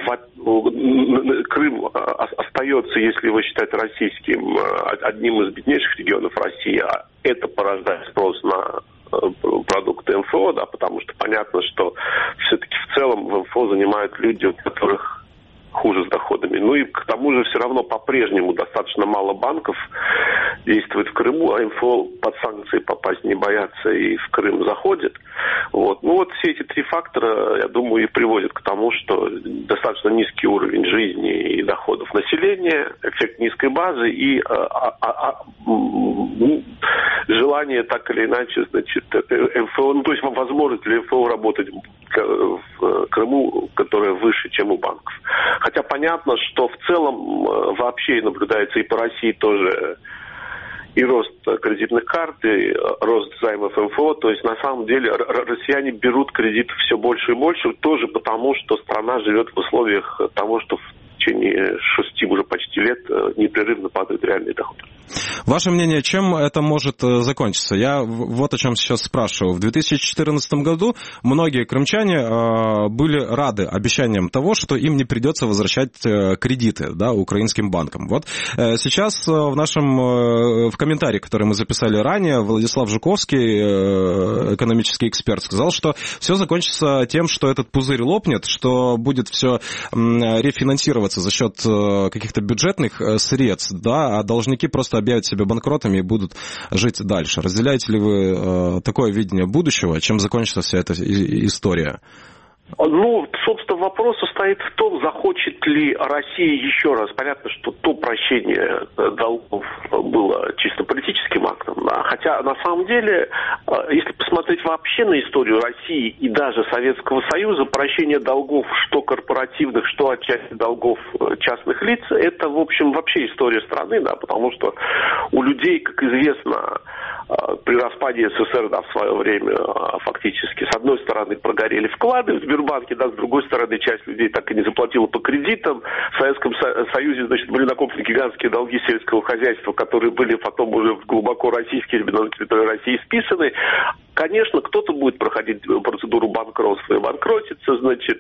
Крым остается, если его считать российским, одним из беднейших регионов России, а это порождает спрос на продукты эм эф о, да, потому что понятно, что все-таки в целом в эм эф о занимают люди, у которых хуже с доходами. Ну и к тому же все равно по-прежнему достаточно мало банков действует в Крыму, а эм эф о под санкции попасть не боятся и в Крым заходят. Вот. Ну вот все эти три фактора, я думаю, и приводят к тому, что достаточно низкий уровень жизни и доходов населения, эффект низкой базы и а, а, а, ну, желание так или иначе, значит, эм эф о, ну то есть возможность для эм эф о работать в Крыму, которая выше, чем у банков. Хотя понятно, что в целом вообще наблюдается и по России тоже и рост кредитных карт, и рост займов эм эф о. То есть на самом деле россияне берут кредиты все больше и больше, тоже потому, что страна живет в условиях того, что в течение шести уже почти лет непрерывно падают реальные доходы. Ваше мнение, чем это может закончиться? Я вот о чем сейчас спрашиваю. В две тысячи четырнадцатом году многие крымчане были рады обещаниям того, что им не придется возвращать кредиты, да, украинским банкам. Вот сейчас в нашем в комментарии, который мы записали ранее, Владислав Жуковский, экономический эксперт, сказал, что все закончится тем, что этот пузырь лопнет, что будет все рефинансироваться за счет каких-то бюджетных средств, да, а должники просто просто объявят себя банкротами и будут жить дальше. Разделяете ли вы такое видение будущего, чем закончится вся эта история? Ну, собственно, вопрос состоит в том, захочет ли Россия еще раз. Понятно, что то прощение долгов было чисто политическим актом. Да? Хотя, на самом деле, если посмотреть вообще на историю России и даже Советского Союза, прощение долгов, что корпоративных, что отчасти долгов частных лиц, это, в общем, вообще история страны, да, потому что у людей, как известно, при распаде СССР, да, в свое время фактически, с одной стороны, прогорели вклады в Сбербанке, да, с другой стороны, часть людей так и не заплатила по кредитам. В Советском Союзе, значит, были накоплены гигантские долги сельского хозяйства, которые были потом уже глубоко российские, на территории России списаны. Конечно, кто-то будет проходить процедуру банкротства и банкротиться, значит,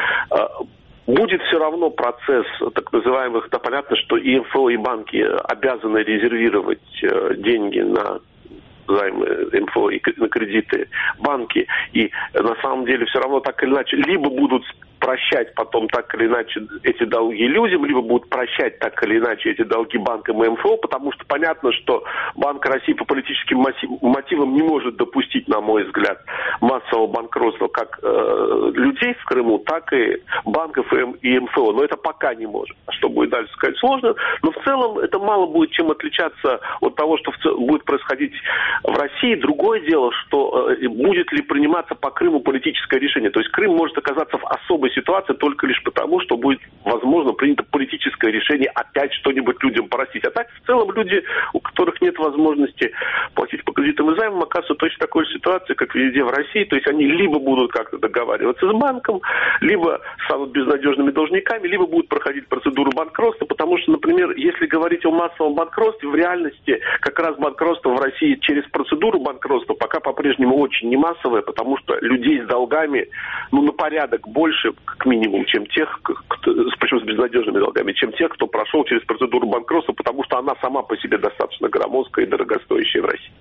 будет все равно процесс так называемых, да, понятно, что и эм эф о, и банки обязаны резервировать деньги на займы эм эф о и на кредиты банки, и на самом деле все равно так или иначе либо будут прощать потом так или иначе эти долги людям, либо будут прощать так или иначе эти долги банкам и эм эф о, потому что понятно, что Банк России по политическим мотивам не может допустить, на мой взгляд, массового банкротства как э, людей в Крыму, так и банков и эм эф о. Но это пока не может. Что будет дальше, сказать сложно. Но в целом это мало будет чем отличаться от того, что в целом будет происходить в России. Другое дело, что э, будет ли приниматься по Крыму политическое решение. То есть Крым может оказаться в особой ситуации только лишь потому, что будет, возможно, принято политическое решение опять что-нибудь людям простить. А так, в целом, люди, у которых нет возможности платить по кредитам и займам, оказываются в точно такой же ситуации, как везде в России. То есть они либо будут как-то договариваться с банком, либо станут безнадежными должниками, либо будут проходить процедуру банкротства, потому что, например, если говорить о массовом банкротстве, в реальности как раз банкротство в России через процедуру банкротства пока по-прежнему очень не массовое, потому что людей с долгами, ну, на порядок больше, как минимум, чем тех, кто, причем с безнадежными долгами, чем тех, кто прошел через процедуру банкротства, потому что она сама по себе достаточно громоздкая и дорогостоящая в России.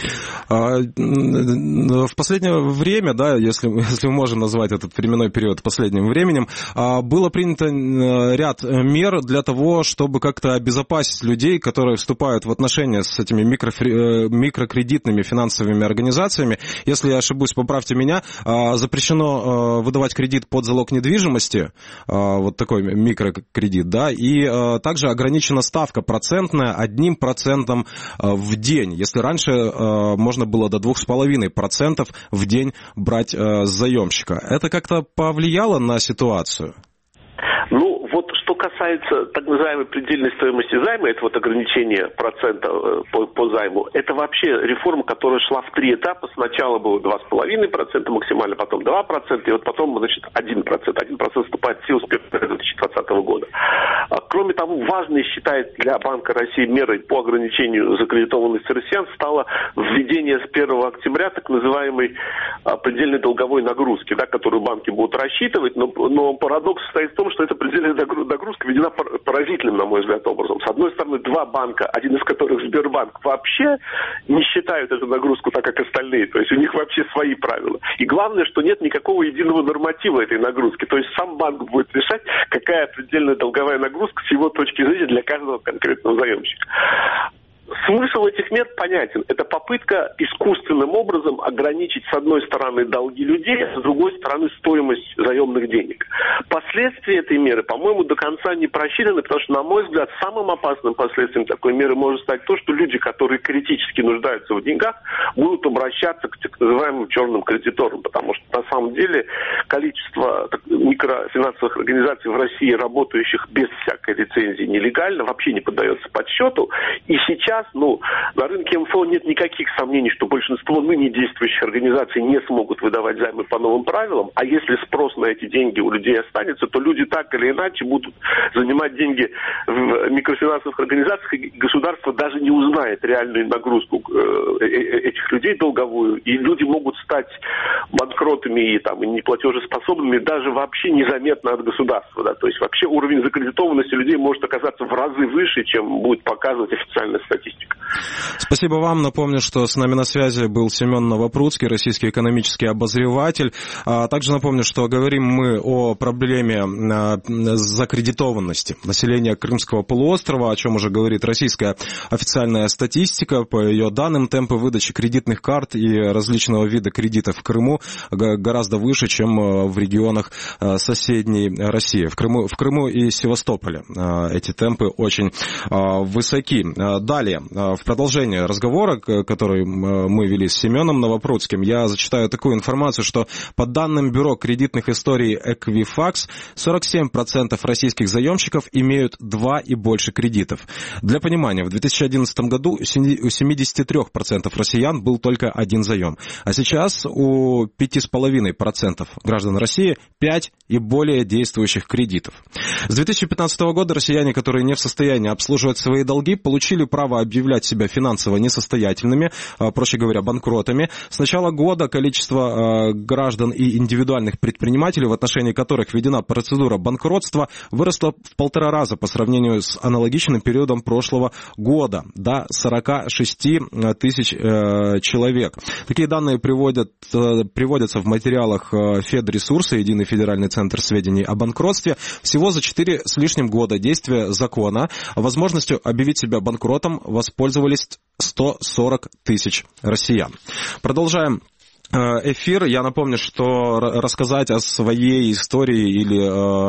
В последнее время, да, если, если мы можем назвать этот временной период последним временем, было принято ряд мер для того, чтобы как-то обезопасить людей, которые вступают в отношения с этими микро, микрокредитными финансовыми организациями. Если я ошибусь, поправьте меня, запрещено выдавать кредит под залог недвижимости, вот такой микрокредит, да, и также ограничена ставка процентная одним процентом в день. Если раньше можно было до двух с половиной процентов в день брать с заемщика. Это как-то повлияло на ситуацию? Ну, вот что касается так называемой предельной стоимости займа, это вот ограничение процента по, по займу, это вообще реформа, которая шла в три этапа. Сначала было два с половиной процента максимально, потом два процента, и вот потом, значит, один процент. один процент вступает в силу с первого две тысячи двадцатого года. Кроме того, важной считает для Банка России мерой по ограничению закредитованности россиян стало введение с первого октября так называемой предельной долговой нагрузки, да, которую банки будут рассчитывать, но, но парадокс состоит в том, что эта предельная нагрузка введена поразительным, на мой взгляд, образом. С одной стороны, два банка, один из которых Сбербанк, вообще не считают эту нагрузку так, как остальные. То есть у них вообще свои правила. И главное, что нет никакого единого норматива этой нагрузки. То есть сам банк будет решать, какая предельная долговая нагрузка с его точки зрения для каждого конкретного заемщика. Смысл этих мер понятен. Это попытка искусственным образом ограничить, с одной стороны, долги людей, а с другой стороны, стоимость заемных денег. Последствия этой меры, по-моему, до конца не просчитаны, потому что, на мой взгляд, самым опасным последствием такой меры может стать то, что люди, которые критически нуждаются в деньгах, будут обращаться к так называемым черным кредиторам, потому что, на самом деле, количество микрофинансовых организаций в России, работающих без всякой лицензии нелегально, вообще не поддается подсчету. И сейчас Ну, на рынке эм эф о нет никаких сомнений, что большинство ныне действующих организаций не смогут выдавать займы по новым правилам, а если спрос на эти деньги у людей останется, то люди так или иначе будут занимать деньги в микрофинансовых организациях, и государство даже не узнает реальную нагрузку этих людей долговую, и люди могут стать банкротами и, там, и неплатежеспособными платежеспособными даже вообще незаметно от государства. Да? То есть вообще уровень закредитованности людей может оказаться в разы выше, чем будет показывать официальная статистика. Спасибо вам. Напомню, что с нами на связи был Семен Новопрудский, российский экономический обозреватель. А также напомню, что говорим мы о проблеме закредитованности населения Крымского полуострова, о чем уже говорит российская официальная статистика. По ее данным, темпы выдачи кредитных карт и различного вида кредитов в Крыму гораздо выше, чем в регионах соседней России. В Крыму, в Крыму и Севастополе эти темпы очень высоки. Далее, в продолжение разговора, который мы вели с Семеном Новопрудским, я зачитаю такую информацию, что по данным Бюро кредитных историй Equifax, сорок семь процентов российских заемщиков имеют два и больше кредитов. Для понимания, в две тысячи одиннадцатом году у семьдесят три процента россиян был только один заем, а сейчас у пять целых пять десятых процента граждан России пять и более действующих кредитов. С две тысячи пятнадцатого года россияне, которые не в состоянии обслуживать свои долги, получили право объявлять себя финансово несостоятельными, проще говоря, банкротами. С начала года количество граждан и индивидуальных предпринимателей, в отношении которых введена процедура банкротства, выросло в полтора раза по сравнению с аналогичным периодом прошлого года, до сорок шесть тысяч э, человек. Такие данные приводят, э, приводятся в материалах э, Федресурса, Единый федеральный центр сведений о банкротстве. Всего за четыре с лишним года действия закона возможностью объявить себя банкротом воспользовались сто сорок тысяч россиян. Продолжаем эфир. Я напомню, что рассказать о своей истории или э,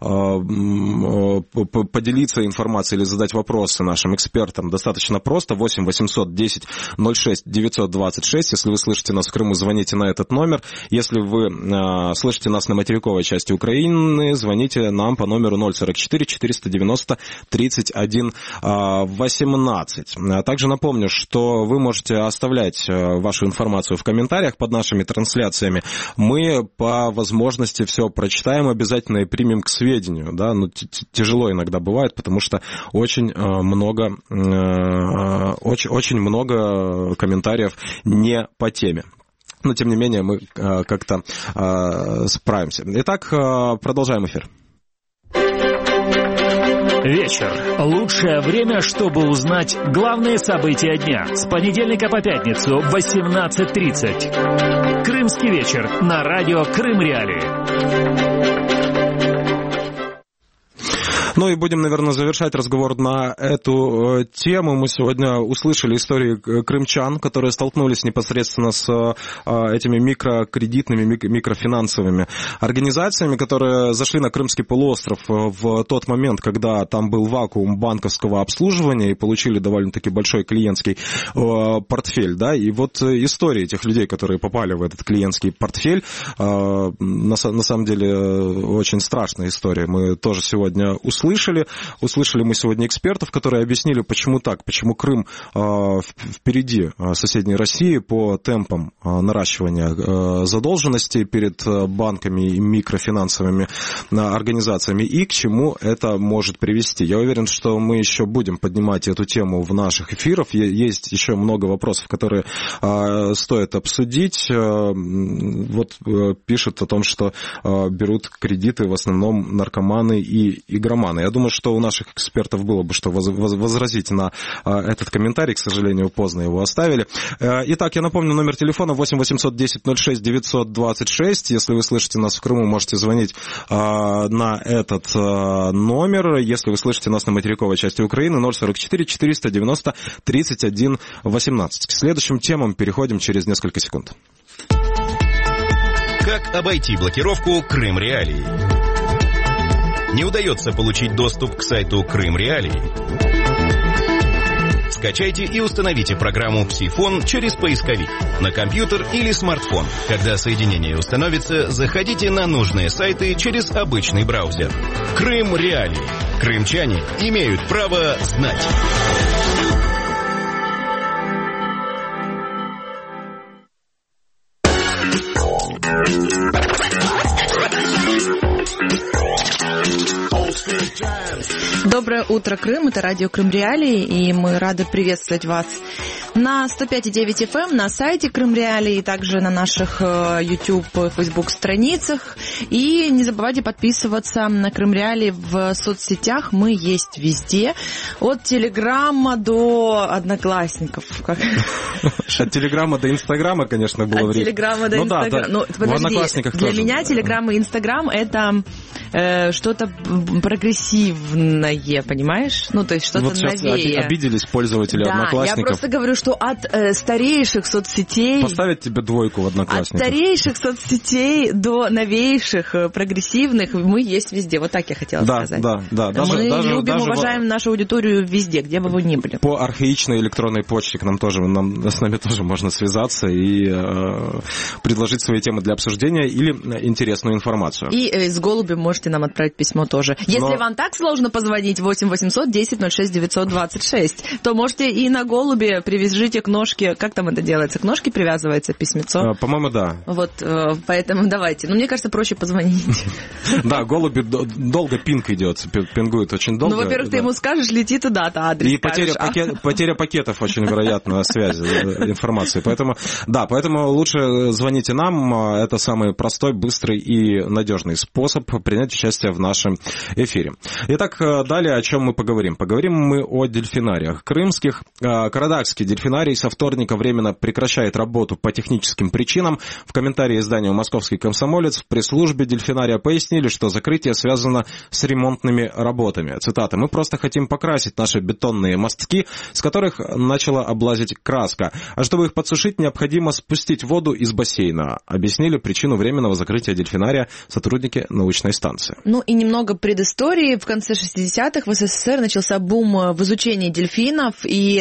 э, поделиться информацией или задать вопросы нашим экспертам достаточно просто. восемь восемьсот десять ноль шесть девятьсот двадцать шесть. Если вы слышите нас в Крыму, звоните на этот номер. Если вы э, слышите нас на материковой части Украины, звоните нам по номеру ноль сорок четыре четыреста девяносто тридцать один восемнадцать. Также напомню, что вы можете оставлять вашу информацию в комментариях под нашими трансляциями. Мы по возможности все прочитаем обязательно и примем к сведению. Да? Ну, тяжело иногда бывает, потому что очень много, очень, очень много комментариев не по теме. Но, тем не менее, мы как-то справимся. Итак, продолжаем эфир. Вечер. Лучшее время, чтобы узнать главные события дня. С понедельника по пятницу в восемнадцать тридцать. Крымский вечер на радио Крым Реалии. Ну и будем, наверное, завершать разговор на эту тему. Мы сегодня услышали истории крымчан, которые столкнулись непосредственно с этими микрокредитными, микрофинансовыми организациями, которые зашли на Крымский полуостров в тот момент, когда там был вакуум банковского обслуживания и получили довольно-таки большой клиентский портфель. Да? И вот истории этих людей, которые попали в этот клиентский портфель, на самом деле очень страшная история. Мы тоже сегодня услышали. Услышали. Услышали мы сегодня экспертов, которые объяснили, почему так, почему Крым э, впереди соседней России по темпам э, наращивания э, задолженности перед банками и микрофинансовыми э, организациями и к чему это может привести. Я уверен, что мы еще будем поднимать эту тему в наших эфирах. Есть еще много вопросов, которые э, стоит обсудить. Э, вот э, пишут о том, что э, берут кредиты в основном наркоманы и игроманы. Я думаю, что у наших экспертов было бы что возразить на этот комментарий. К сожалению, поздно его оставили. Итак, я напомню, номер телефона восемь восемьсот десять ноль шесть девятьсот двадцать шесть. Если вы слышите нас в Крыму, можете звонить на этот номер. Если вы слышите нас на материковой части Украины, ноль сорок четыре четыреста девяносто тридцать один восемнадцать. К следующим темам переходим через несколько секунд. Как обойти блокировку Крым Реалии? Не удается получить доступ к сайту Крым Реалии? Скачайте и установите программу «Псифон» через поисковик на компьютер или смартфон. Когда соединение установится, заходите на нужные сайты через обычный браузер. Крым Реалии. Крымчане имеют право знать. Доброе утро, Крым. Это радио Крым Реалии, и мы рады приветствовать вас на сто пять и девять эф эм, на сайте Крым Реалии, также на наших YouTube, Facebook страницах. И не забывайте подписываться на Крым Реалии в соцсетях. Мы есть везде. От Телеграма до Одноклассников. От Телеграма до Инстаграма, конечно, было время. От Телеграма до Инстаграма. Ну, подожди, для меня Телеграм и Инстаграм это э, что-то прогрессивное, понимаешь? Ну, то есть что-то вот новее. Обиделись пользователи да, Одноклассников. Я просто говорю, что от э, старейших соцсетей... Поставить тебе двойку в Одноклассниках. От старейших соцсетей до новейших, прогрессивных мы есть везде. Вот так я хотела да, сказать. Да, да, да. Мы даже, любим, даже уважаем в... нашу аудиторию везде, где бы вы ни были. По архаичной электронной почте к нам тоже, нам, с нами тоже можно связаться и э, предложить свои темы для обсуждения или интересную информацию. И э, с Голубем можете нам отправить письмо тоже. Если Но... вам так сложно позвонить восемь восемьсот десять ноль шесть девятьсот двадцать шесть, то можете и на Голубе привяжите к ножке. Как там это делается? К ножке привязывается письмецо? Э, по-моему, да. Вот, э, поэтому давайте. Ну, мне кажется, проще позвонить. Да, Голуби долго пинг идет, пингует очень долго. Ну, во-первых, ты ему скажешь, лети туда-то, адрес и потеря пакетов очень вероятно связи информации. Поэтому, да, поэтому лучше звоните нам. Это самый простой, быстрый и надежный способ принять участие в нашем эфире. Итак, далее о чем мы поговорим? Поговорим мы о дельфинариях крымских. Карадакский дельфинарий со вторника временно прекращает работу по техническим причинам. В комментарии изданию «Московский комсомолец» в пресс-службе дельфинария пояснили, что закрытие связано с ремонтными работами. Цитата: «Мы просто хотим покрасить наши бетонные мостки, с которых начала облазить краска. А чтобы их подсушить, необходимо спустить воду из бассейна», объяснили причину временного закрытия дельфинария сотрудники научной станции. Ну и немного предыстории. В конце шестидесятых в СССР начался бум в изучении дельфинов, и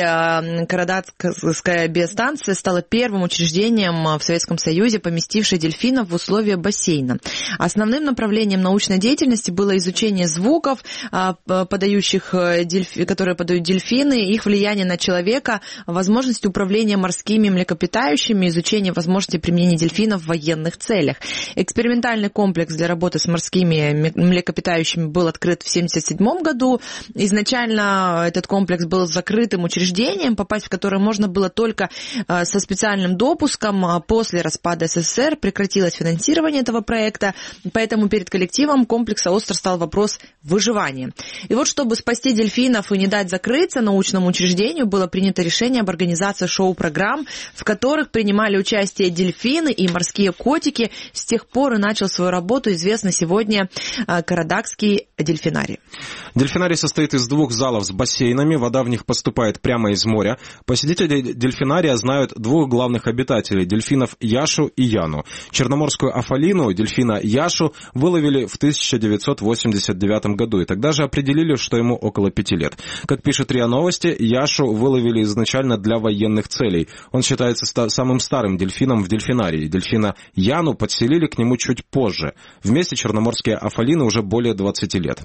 Карадакская биостанция стала первым учреждением в Советском Союзе, поместившей дельфинов в условия бассейна. Основным направлением научной деятельности было изучение звуков, подающих, которые подают дельфины, их влияние на человека, возможность управления морскими млекопитающими, изучение возможности применения дельфинов в военных целях. Экспериментальный комплекс для работы с морскими млекопитающими был открыт в семьдесят седьмом году. Изначально этот комплекс был закрытым учреждением, попасть в которое можно было только со специальным допуском. После распада СССР прекратилось финансирование этого проекта, поэтому перед коллективом комплекса остро стал вопрос выживания. И вот, чтобы спасти дельфинов и не дать закрыться научному учреждению, было принято решение об организации шоу-программ, в которых принимали участие дельфины и морские котики. С тех пор и начал свою работу известный сегодня Карадакский дельфинарий. Дельфинарий состоит из двух залов с бассейнами, вода в них поступает прямо из моря. Посетители дельфинария знают двух главных обитателей – дельфинов Яшу и Яну. Черноморскую афалину, дельфина Яшу, выловили в тысяча девятьсот восемьдесят девятом году, и тогда же определили, что ему около пяти лет. Как пишет РИА Новости, Яшу выловили изначально для военных целей. Он считается ста- самым старым дельфином в дельфинарии. Дельфина Яну подселили к нему чуть позже. Вместе черноморские афалины уже более двадцати лет.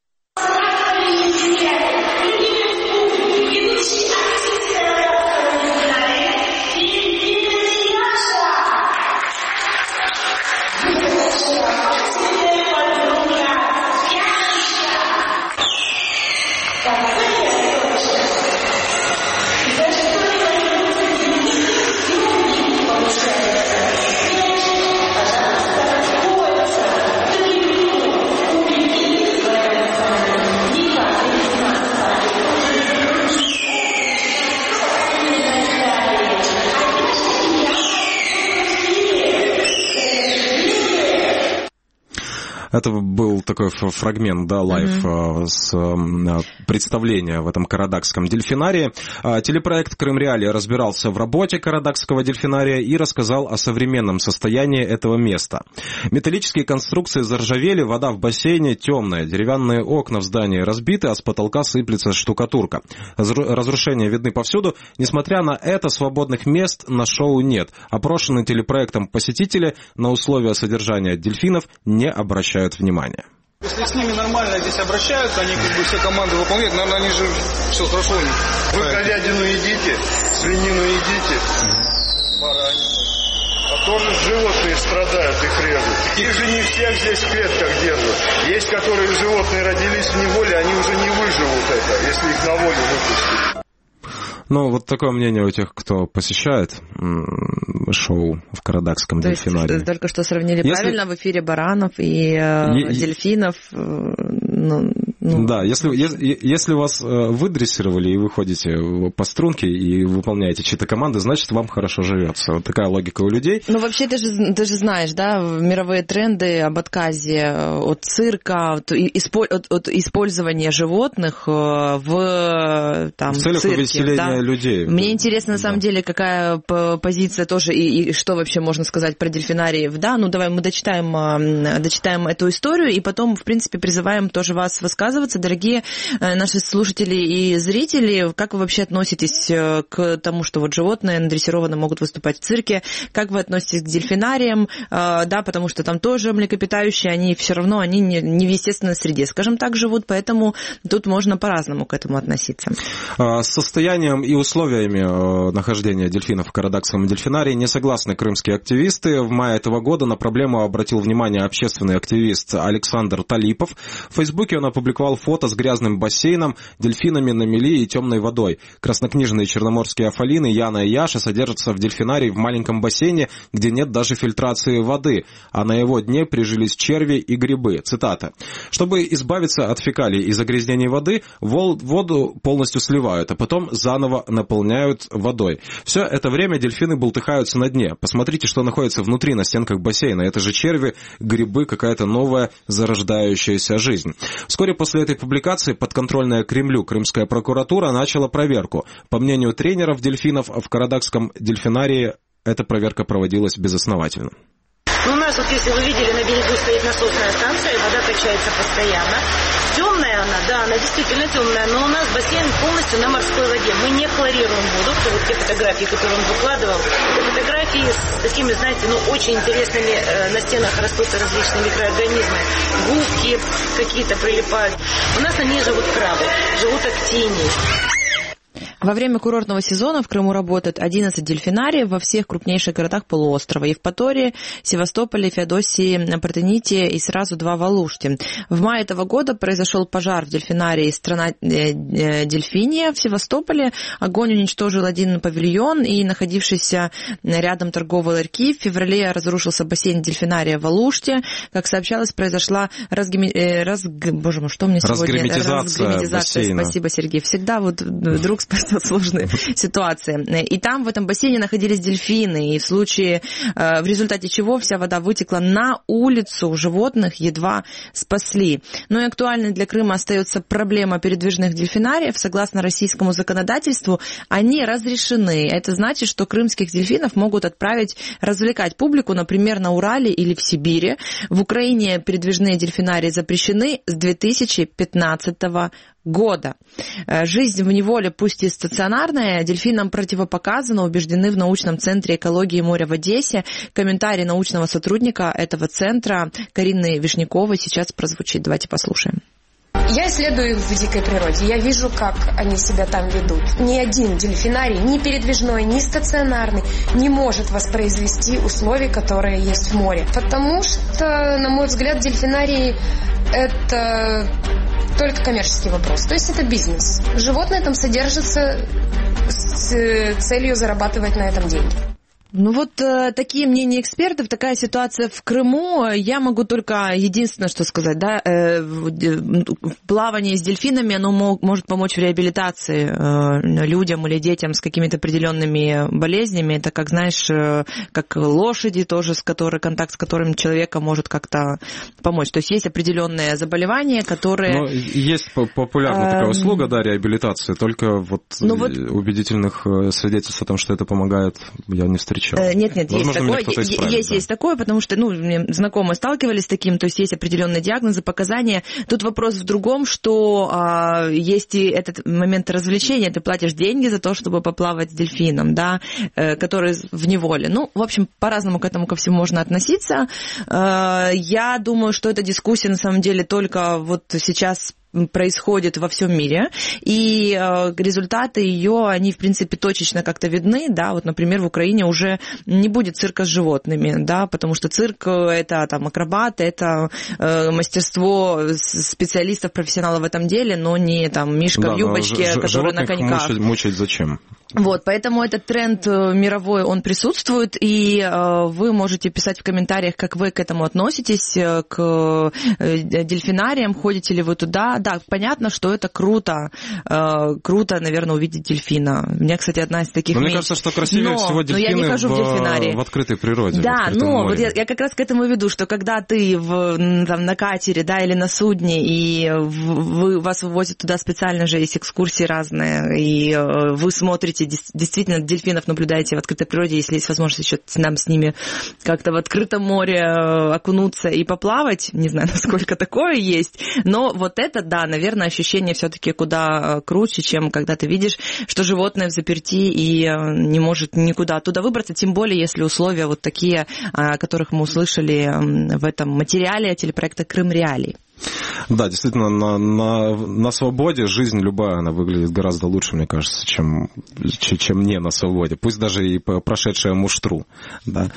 Это был такой фрагмент, да, лайв mm-hmm. с представления в этом карадакском дельфинарии. Телепроект «Крым Реалии» разбирался в работе карадакского дельфинария и рассказал о современном состоянии этого места. Металлические конструкции заржавели, вода в бассейне темная, деревянные окна в здании разбиты, а с потолка сыплется штукатурка. Разрушения видны повсюду. Несмотря на это, свободных мест на шоу нет. Опрошенные телепроектом посетители на условия содержания дельфинов не обращают внимания. Если с ними нормально здесь обращаются, они как бы все команды выполняют, наверное, они же все хорошо. Вы говядину едите, свинину едите, баранину. А тоже животные страдают, их режут. Их же не всех здесь в клетках держат. Есть, которые животные родились в неволе, они уже не выживут это, если их на волю выпустить. Ну, вот такое мнение у тех, кто посещает шоу в Карадакском То дельфинарии. Есть, только что сравнили если... правильно в эфире баранов и э, е- дельфинов. Э, ну, ну... Да, если, если, если вас выдрессировали и вы ходите по струнке и выполняете чьи-то команды, значит, вам хорошо живется. Вот такая логика у людей. Ну, вообще, ты же, ты же знаешь, да, мировые тренды об отказе от цирка, от, от, от использования животных в, там, в целях цирке, увеселения да? людей. Мне интересно, на самом да. деле, какая позиция тоже и, и что вообще можно сказать про дельфинариев. Да, ну давай мы дочитаем, дочитаем эту историю и потом, в принципе, призываем тоже вас высказываться. Дорогие наши слушатели и зрители, как вы вообще относитесь к тому, что вот животные надрессированно могут выступать в цирке? Как вы относитесь к дельфинариям? Да, потому что там тоже млекопитающие, они все равно, они не, не в естественной среде, скажем так, живут, поэтому тут можно по-разному к этому относиться. С состоянием и условиями нахождения дельфинов в Карадакском дельфинарии не согласны крымские активисты. В мае этого года на проблему обратил внимание общественный активист Александр Талипов. В Фейсбуке он опубликовал фото с грязным бассейном, дельфинами на мели и темной водой. Краснокнижные черноморские афалины Яна и Яша содержатся в дельфинарии в маленьком бассейне, где нет даже фильтрации воды, а на его дне прижились черви и грибы. Цитата. «Чтобы избавиться от фекалий и загрязнений воды, воду полностью сливают, а потом заново наполняют водой. Все это время дельфины бултыхаются на дне. Посмотрите, что находится внутри, на стенках бассейна. Это же черви, грибы, какая-то новая зарождающаяся жизнь». Вскоре после этой публикации подконтрольная Кремлю крымская прокуратура начала проверку. По мнению тренеров дельфинов, в Карадакском дельфинарии эта проверка проводилась безосновательно. Ну, у нас, вот если вы видели, на берегу стоит насосная станция, и вода качается постоянно. Темная она, да, она действительно темная, но у нас бассейн полностью на морской воде. Мы не хлорируем воду, то вот те фотографии, которые он выкладывал, фотографии с такими, знаете, ну, очень интересными, э, на стенах растут различные микроорганизмы, губки какие-то прилипают. У нас на ней живут крабы, живут актинии. Во время курортного сезона в Крыму работают одиннадцать дельфинариев во всех крупнейших городах полуострова: Евпатории, Севастополе, Феодосии, Протоните и сразу два в Алуште. В мае этого года произошел пожар в дельфинарии «Страна Дельфиния» в Севастополе. Огонь уничтожил один павильон и находившиеся рядом торговые ларьки. В феврале разрушился бассейн дельфинария в Алуште. Как сообщалось, произошла разгеми... Разг... Боже мой, что мне сегодня... Разгерметизация, Разгерметизация бассейна. Спасибо, Сергей. Всегда вот вдруг спасет сложные ситуации. И там в этом бассейне находились дельфины, и в случае, в результате чего вся вода вытекла на улицу, животных едва спасли. Но и актуальной для Крыма остается проблема передвижных дельфинариев. Согласно российскому законодательству, они разрешены. Это значит, что крымских дельфинов могут отправить развлекать публику, например, на Урале или в Сибири. В Украине передвижные дельфинарии запрещены с две тысячи пятнадцатого года. Жизнь в неволе, пусть и стационарная, дельфинам противопоказана, убеждены в научном центре экологии моря в Одессе. Комментарий научного сотрудника этого центра Карины Вишняковой сейчас прозвучит. Давайте послушаем. Я исследую их в дикой природе. Я вижу, как они себя там ведут. Ни один дельфинарий, ни передвижной, ни стационарный, не может воспроизвести условия, которые есть в море. Потому что, на мой взгляд, дельфинарии – это только коммерческий вопрос. То есть это бизнес. Животные там содержатся с целью зарабатывать на этом деньги. Ну вот э, такие мнения экспертов, такая ситуация в Крыму. Я могу только единственное, что сказать, да, э, плавание с дельфинами, оно мог, может помочь в реабилитации э, людям или детям с какими-то определенными болезнями. Это, как знаешь, э, как лошади тоже, с которой, контакт с которым человека может как-то помочь. То есть есть определенные заболевания, которые... Ну, есть популярная такая услуга, да, реабилитации, только вот, ну, вот убедительных свидетельств о том, что это помогает, я не встречал. Нет, нет, Возможно, есть такое, исправит, есть, да. есть такое, потому что, ну, мне знакомые сталкивались с таким, то есть есть определенные диагнозы, показания. Тут вопрос в другом, что а, есть и этот момент развлечения, ты платишь деньги за то, чтобы поплавать с дельфином, да, э, который в неволе. Ну, в общем, по-разному к этому ко всему можно относиться. Э, я думаю, что эта дискуссия, на самом деле, только вот сейчас происходит во всем мире, и результаты ее, они, в принципе, точечно как-то видны, да, вот, например, в Украине уже не будет цирка с животными, да, потому что цирк — это там акробаты, это э, мастерство специалистов, профессионалов в этом деле, но не там мишка да, в юбочке, ж- который на коньках. Мучить, мучить зачем? Вот, поэтому этот тренд мировой, он присутствует, и э, вы можете писать в комментариях, как вы к этому относитесь, к э, дельфинариям, ходите ли вы туда. Да, понятно, что это круто, э, круто, наверное, увидеть дельфина. У меня, кстати, одна из таких... Но мне кажется, что красивее но, всего дельфины но я не хожу в, в дельфинарии. В открытой природе. Да, но вот я, я как раз к этому веду, что когда ты в, там, на катере, да, или на судне, и вы, вас вывозят туда специально же, есть экскурсии разные, и э, вы смотрите действительно дельфинов, наблюдаете в открытой природе, если есть возможность еще нам с ними как-то в открытом море окунуться и поплавать, не знаю, насколько такое есть, но вот это, да, наверное, ощущение все-таки куда круче, чем когда ты видишь, что животное в заперти и не может никуда оттуда выбраться, тем более, если условия вот такие, о которых мы услышали в этом материале телепроекта «Крым Реалии». Да, действительно, на, на, на свободе жизнь любая, она выглядит гораздо лучше, мне кажется, чем, чем не на свободе. Пусть даже и прошедшая муштру. Да.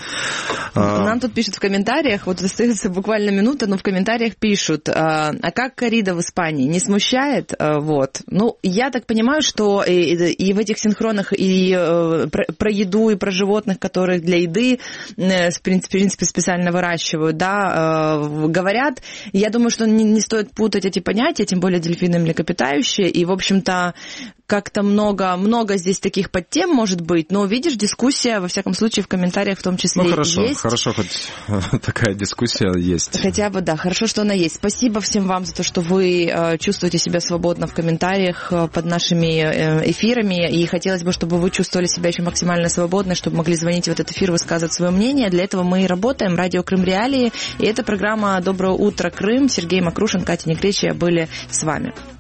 Нам тут пишут в комментариях, вот остается буквально минута, но в комментариях пишут, а как коррида в Испании, не смущает? Вот. Ну, я так понимаю, что и, и в этих синхронах и про, про еду, и про животных, которых для еды, в принципе, специально выращивают, да, говорят. Я думаю, что не, не стоит путать эти понятия, тем более дельфины млекопитающие, и, в общем-то, как-то много, много здесь таких подтем может быть, но, видишь, дискуссия, во всяком случае, в комментариях в том числе ну, хорошо, есть. Хорошо, хоть такая дискуссия есть. Хотя бы, да, хорошо, что она есть. Спасибо всем вам за то, что вы э, чувствуете себя свободно в комментариях э, под нашими э, эфирами, и хотелось бы, чтобы вы чувствовали себя еще максимально свободно, чтобы могли звонить в этот эфир, высказывать свое мнение. Для этого мы и работаем. Радио «Крым Реалии», и это программа «Доброе утро, Крым». Сергей Макрушин, Катя Некречья были с вами.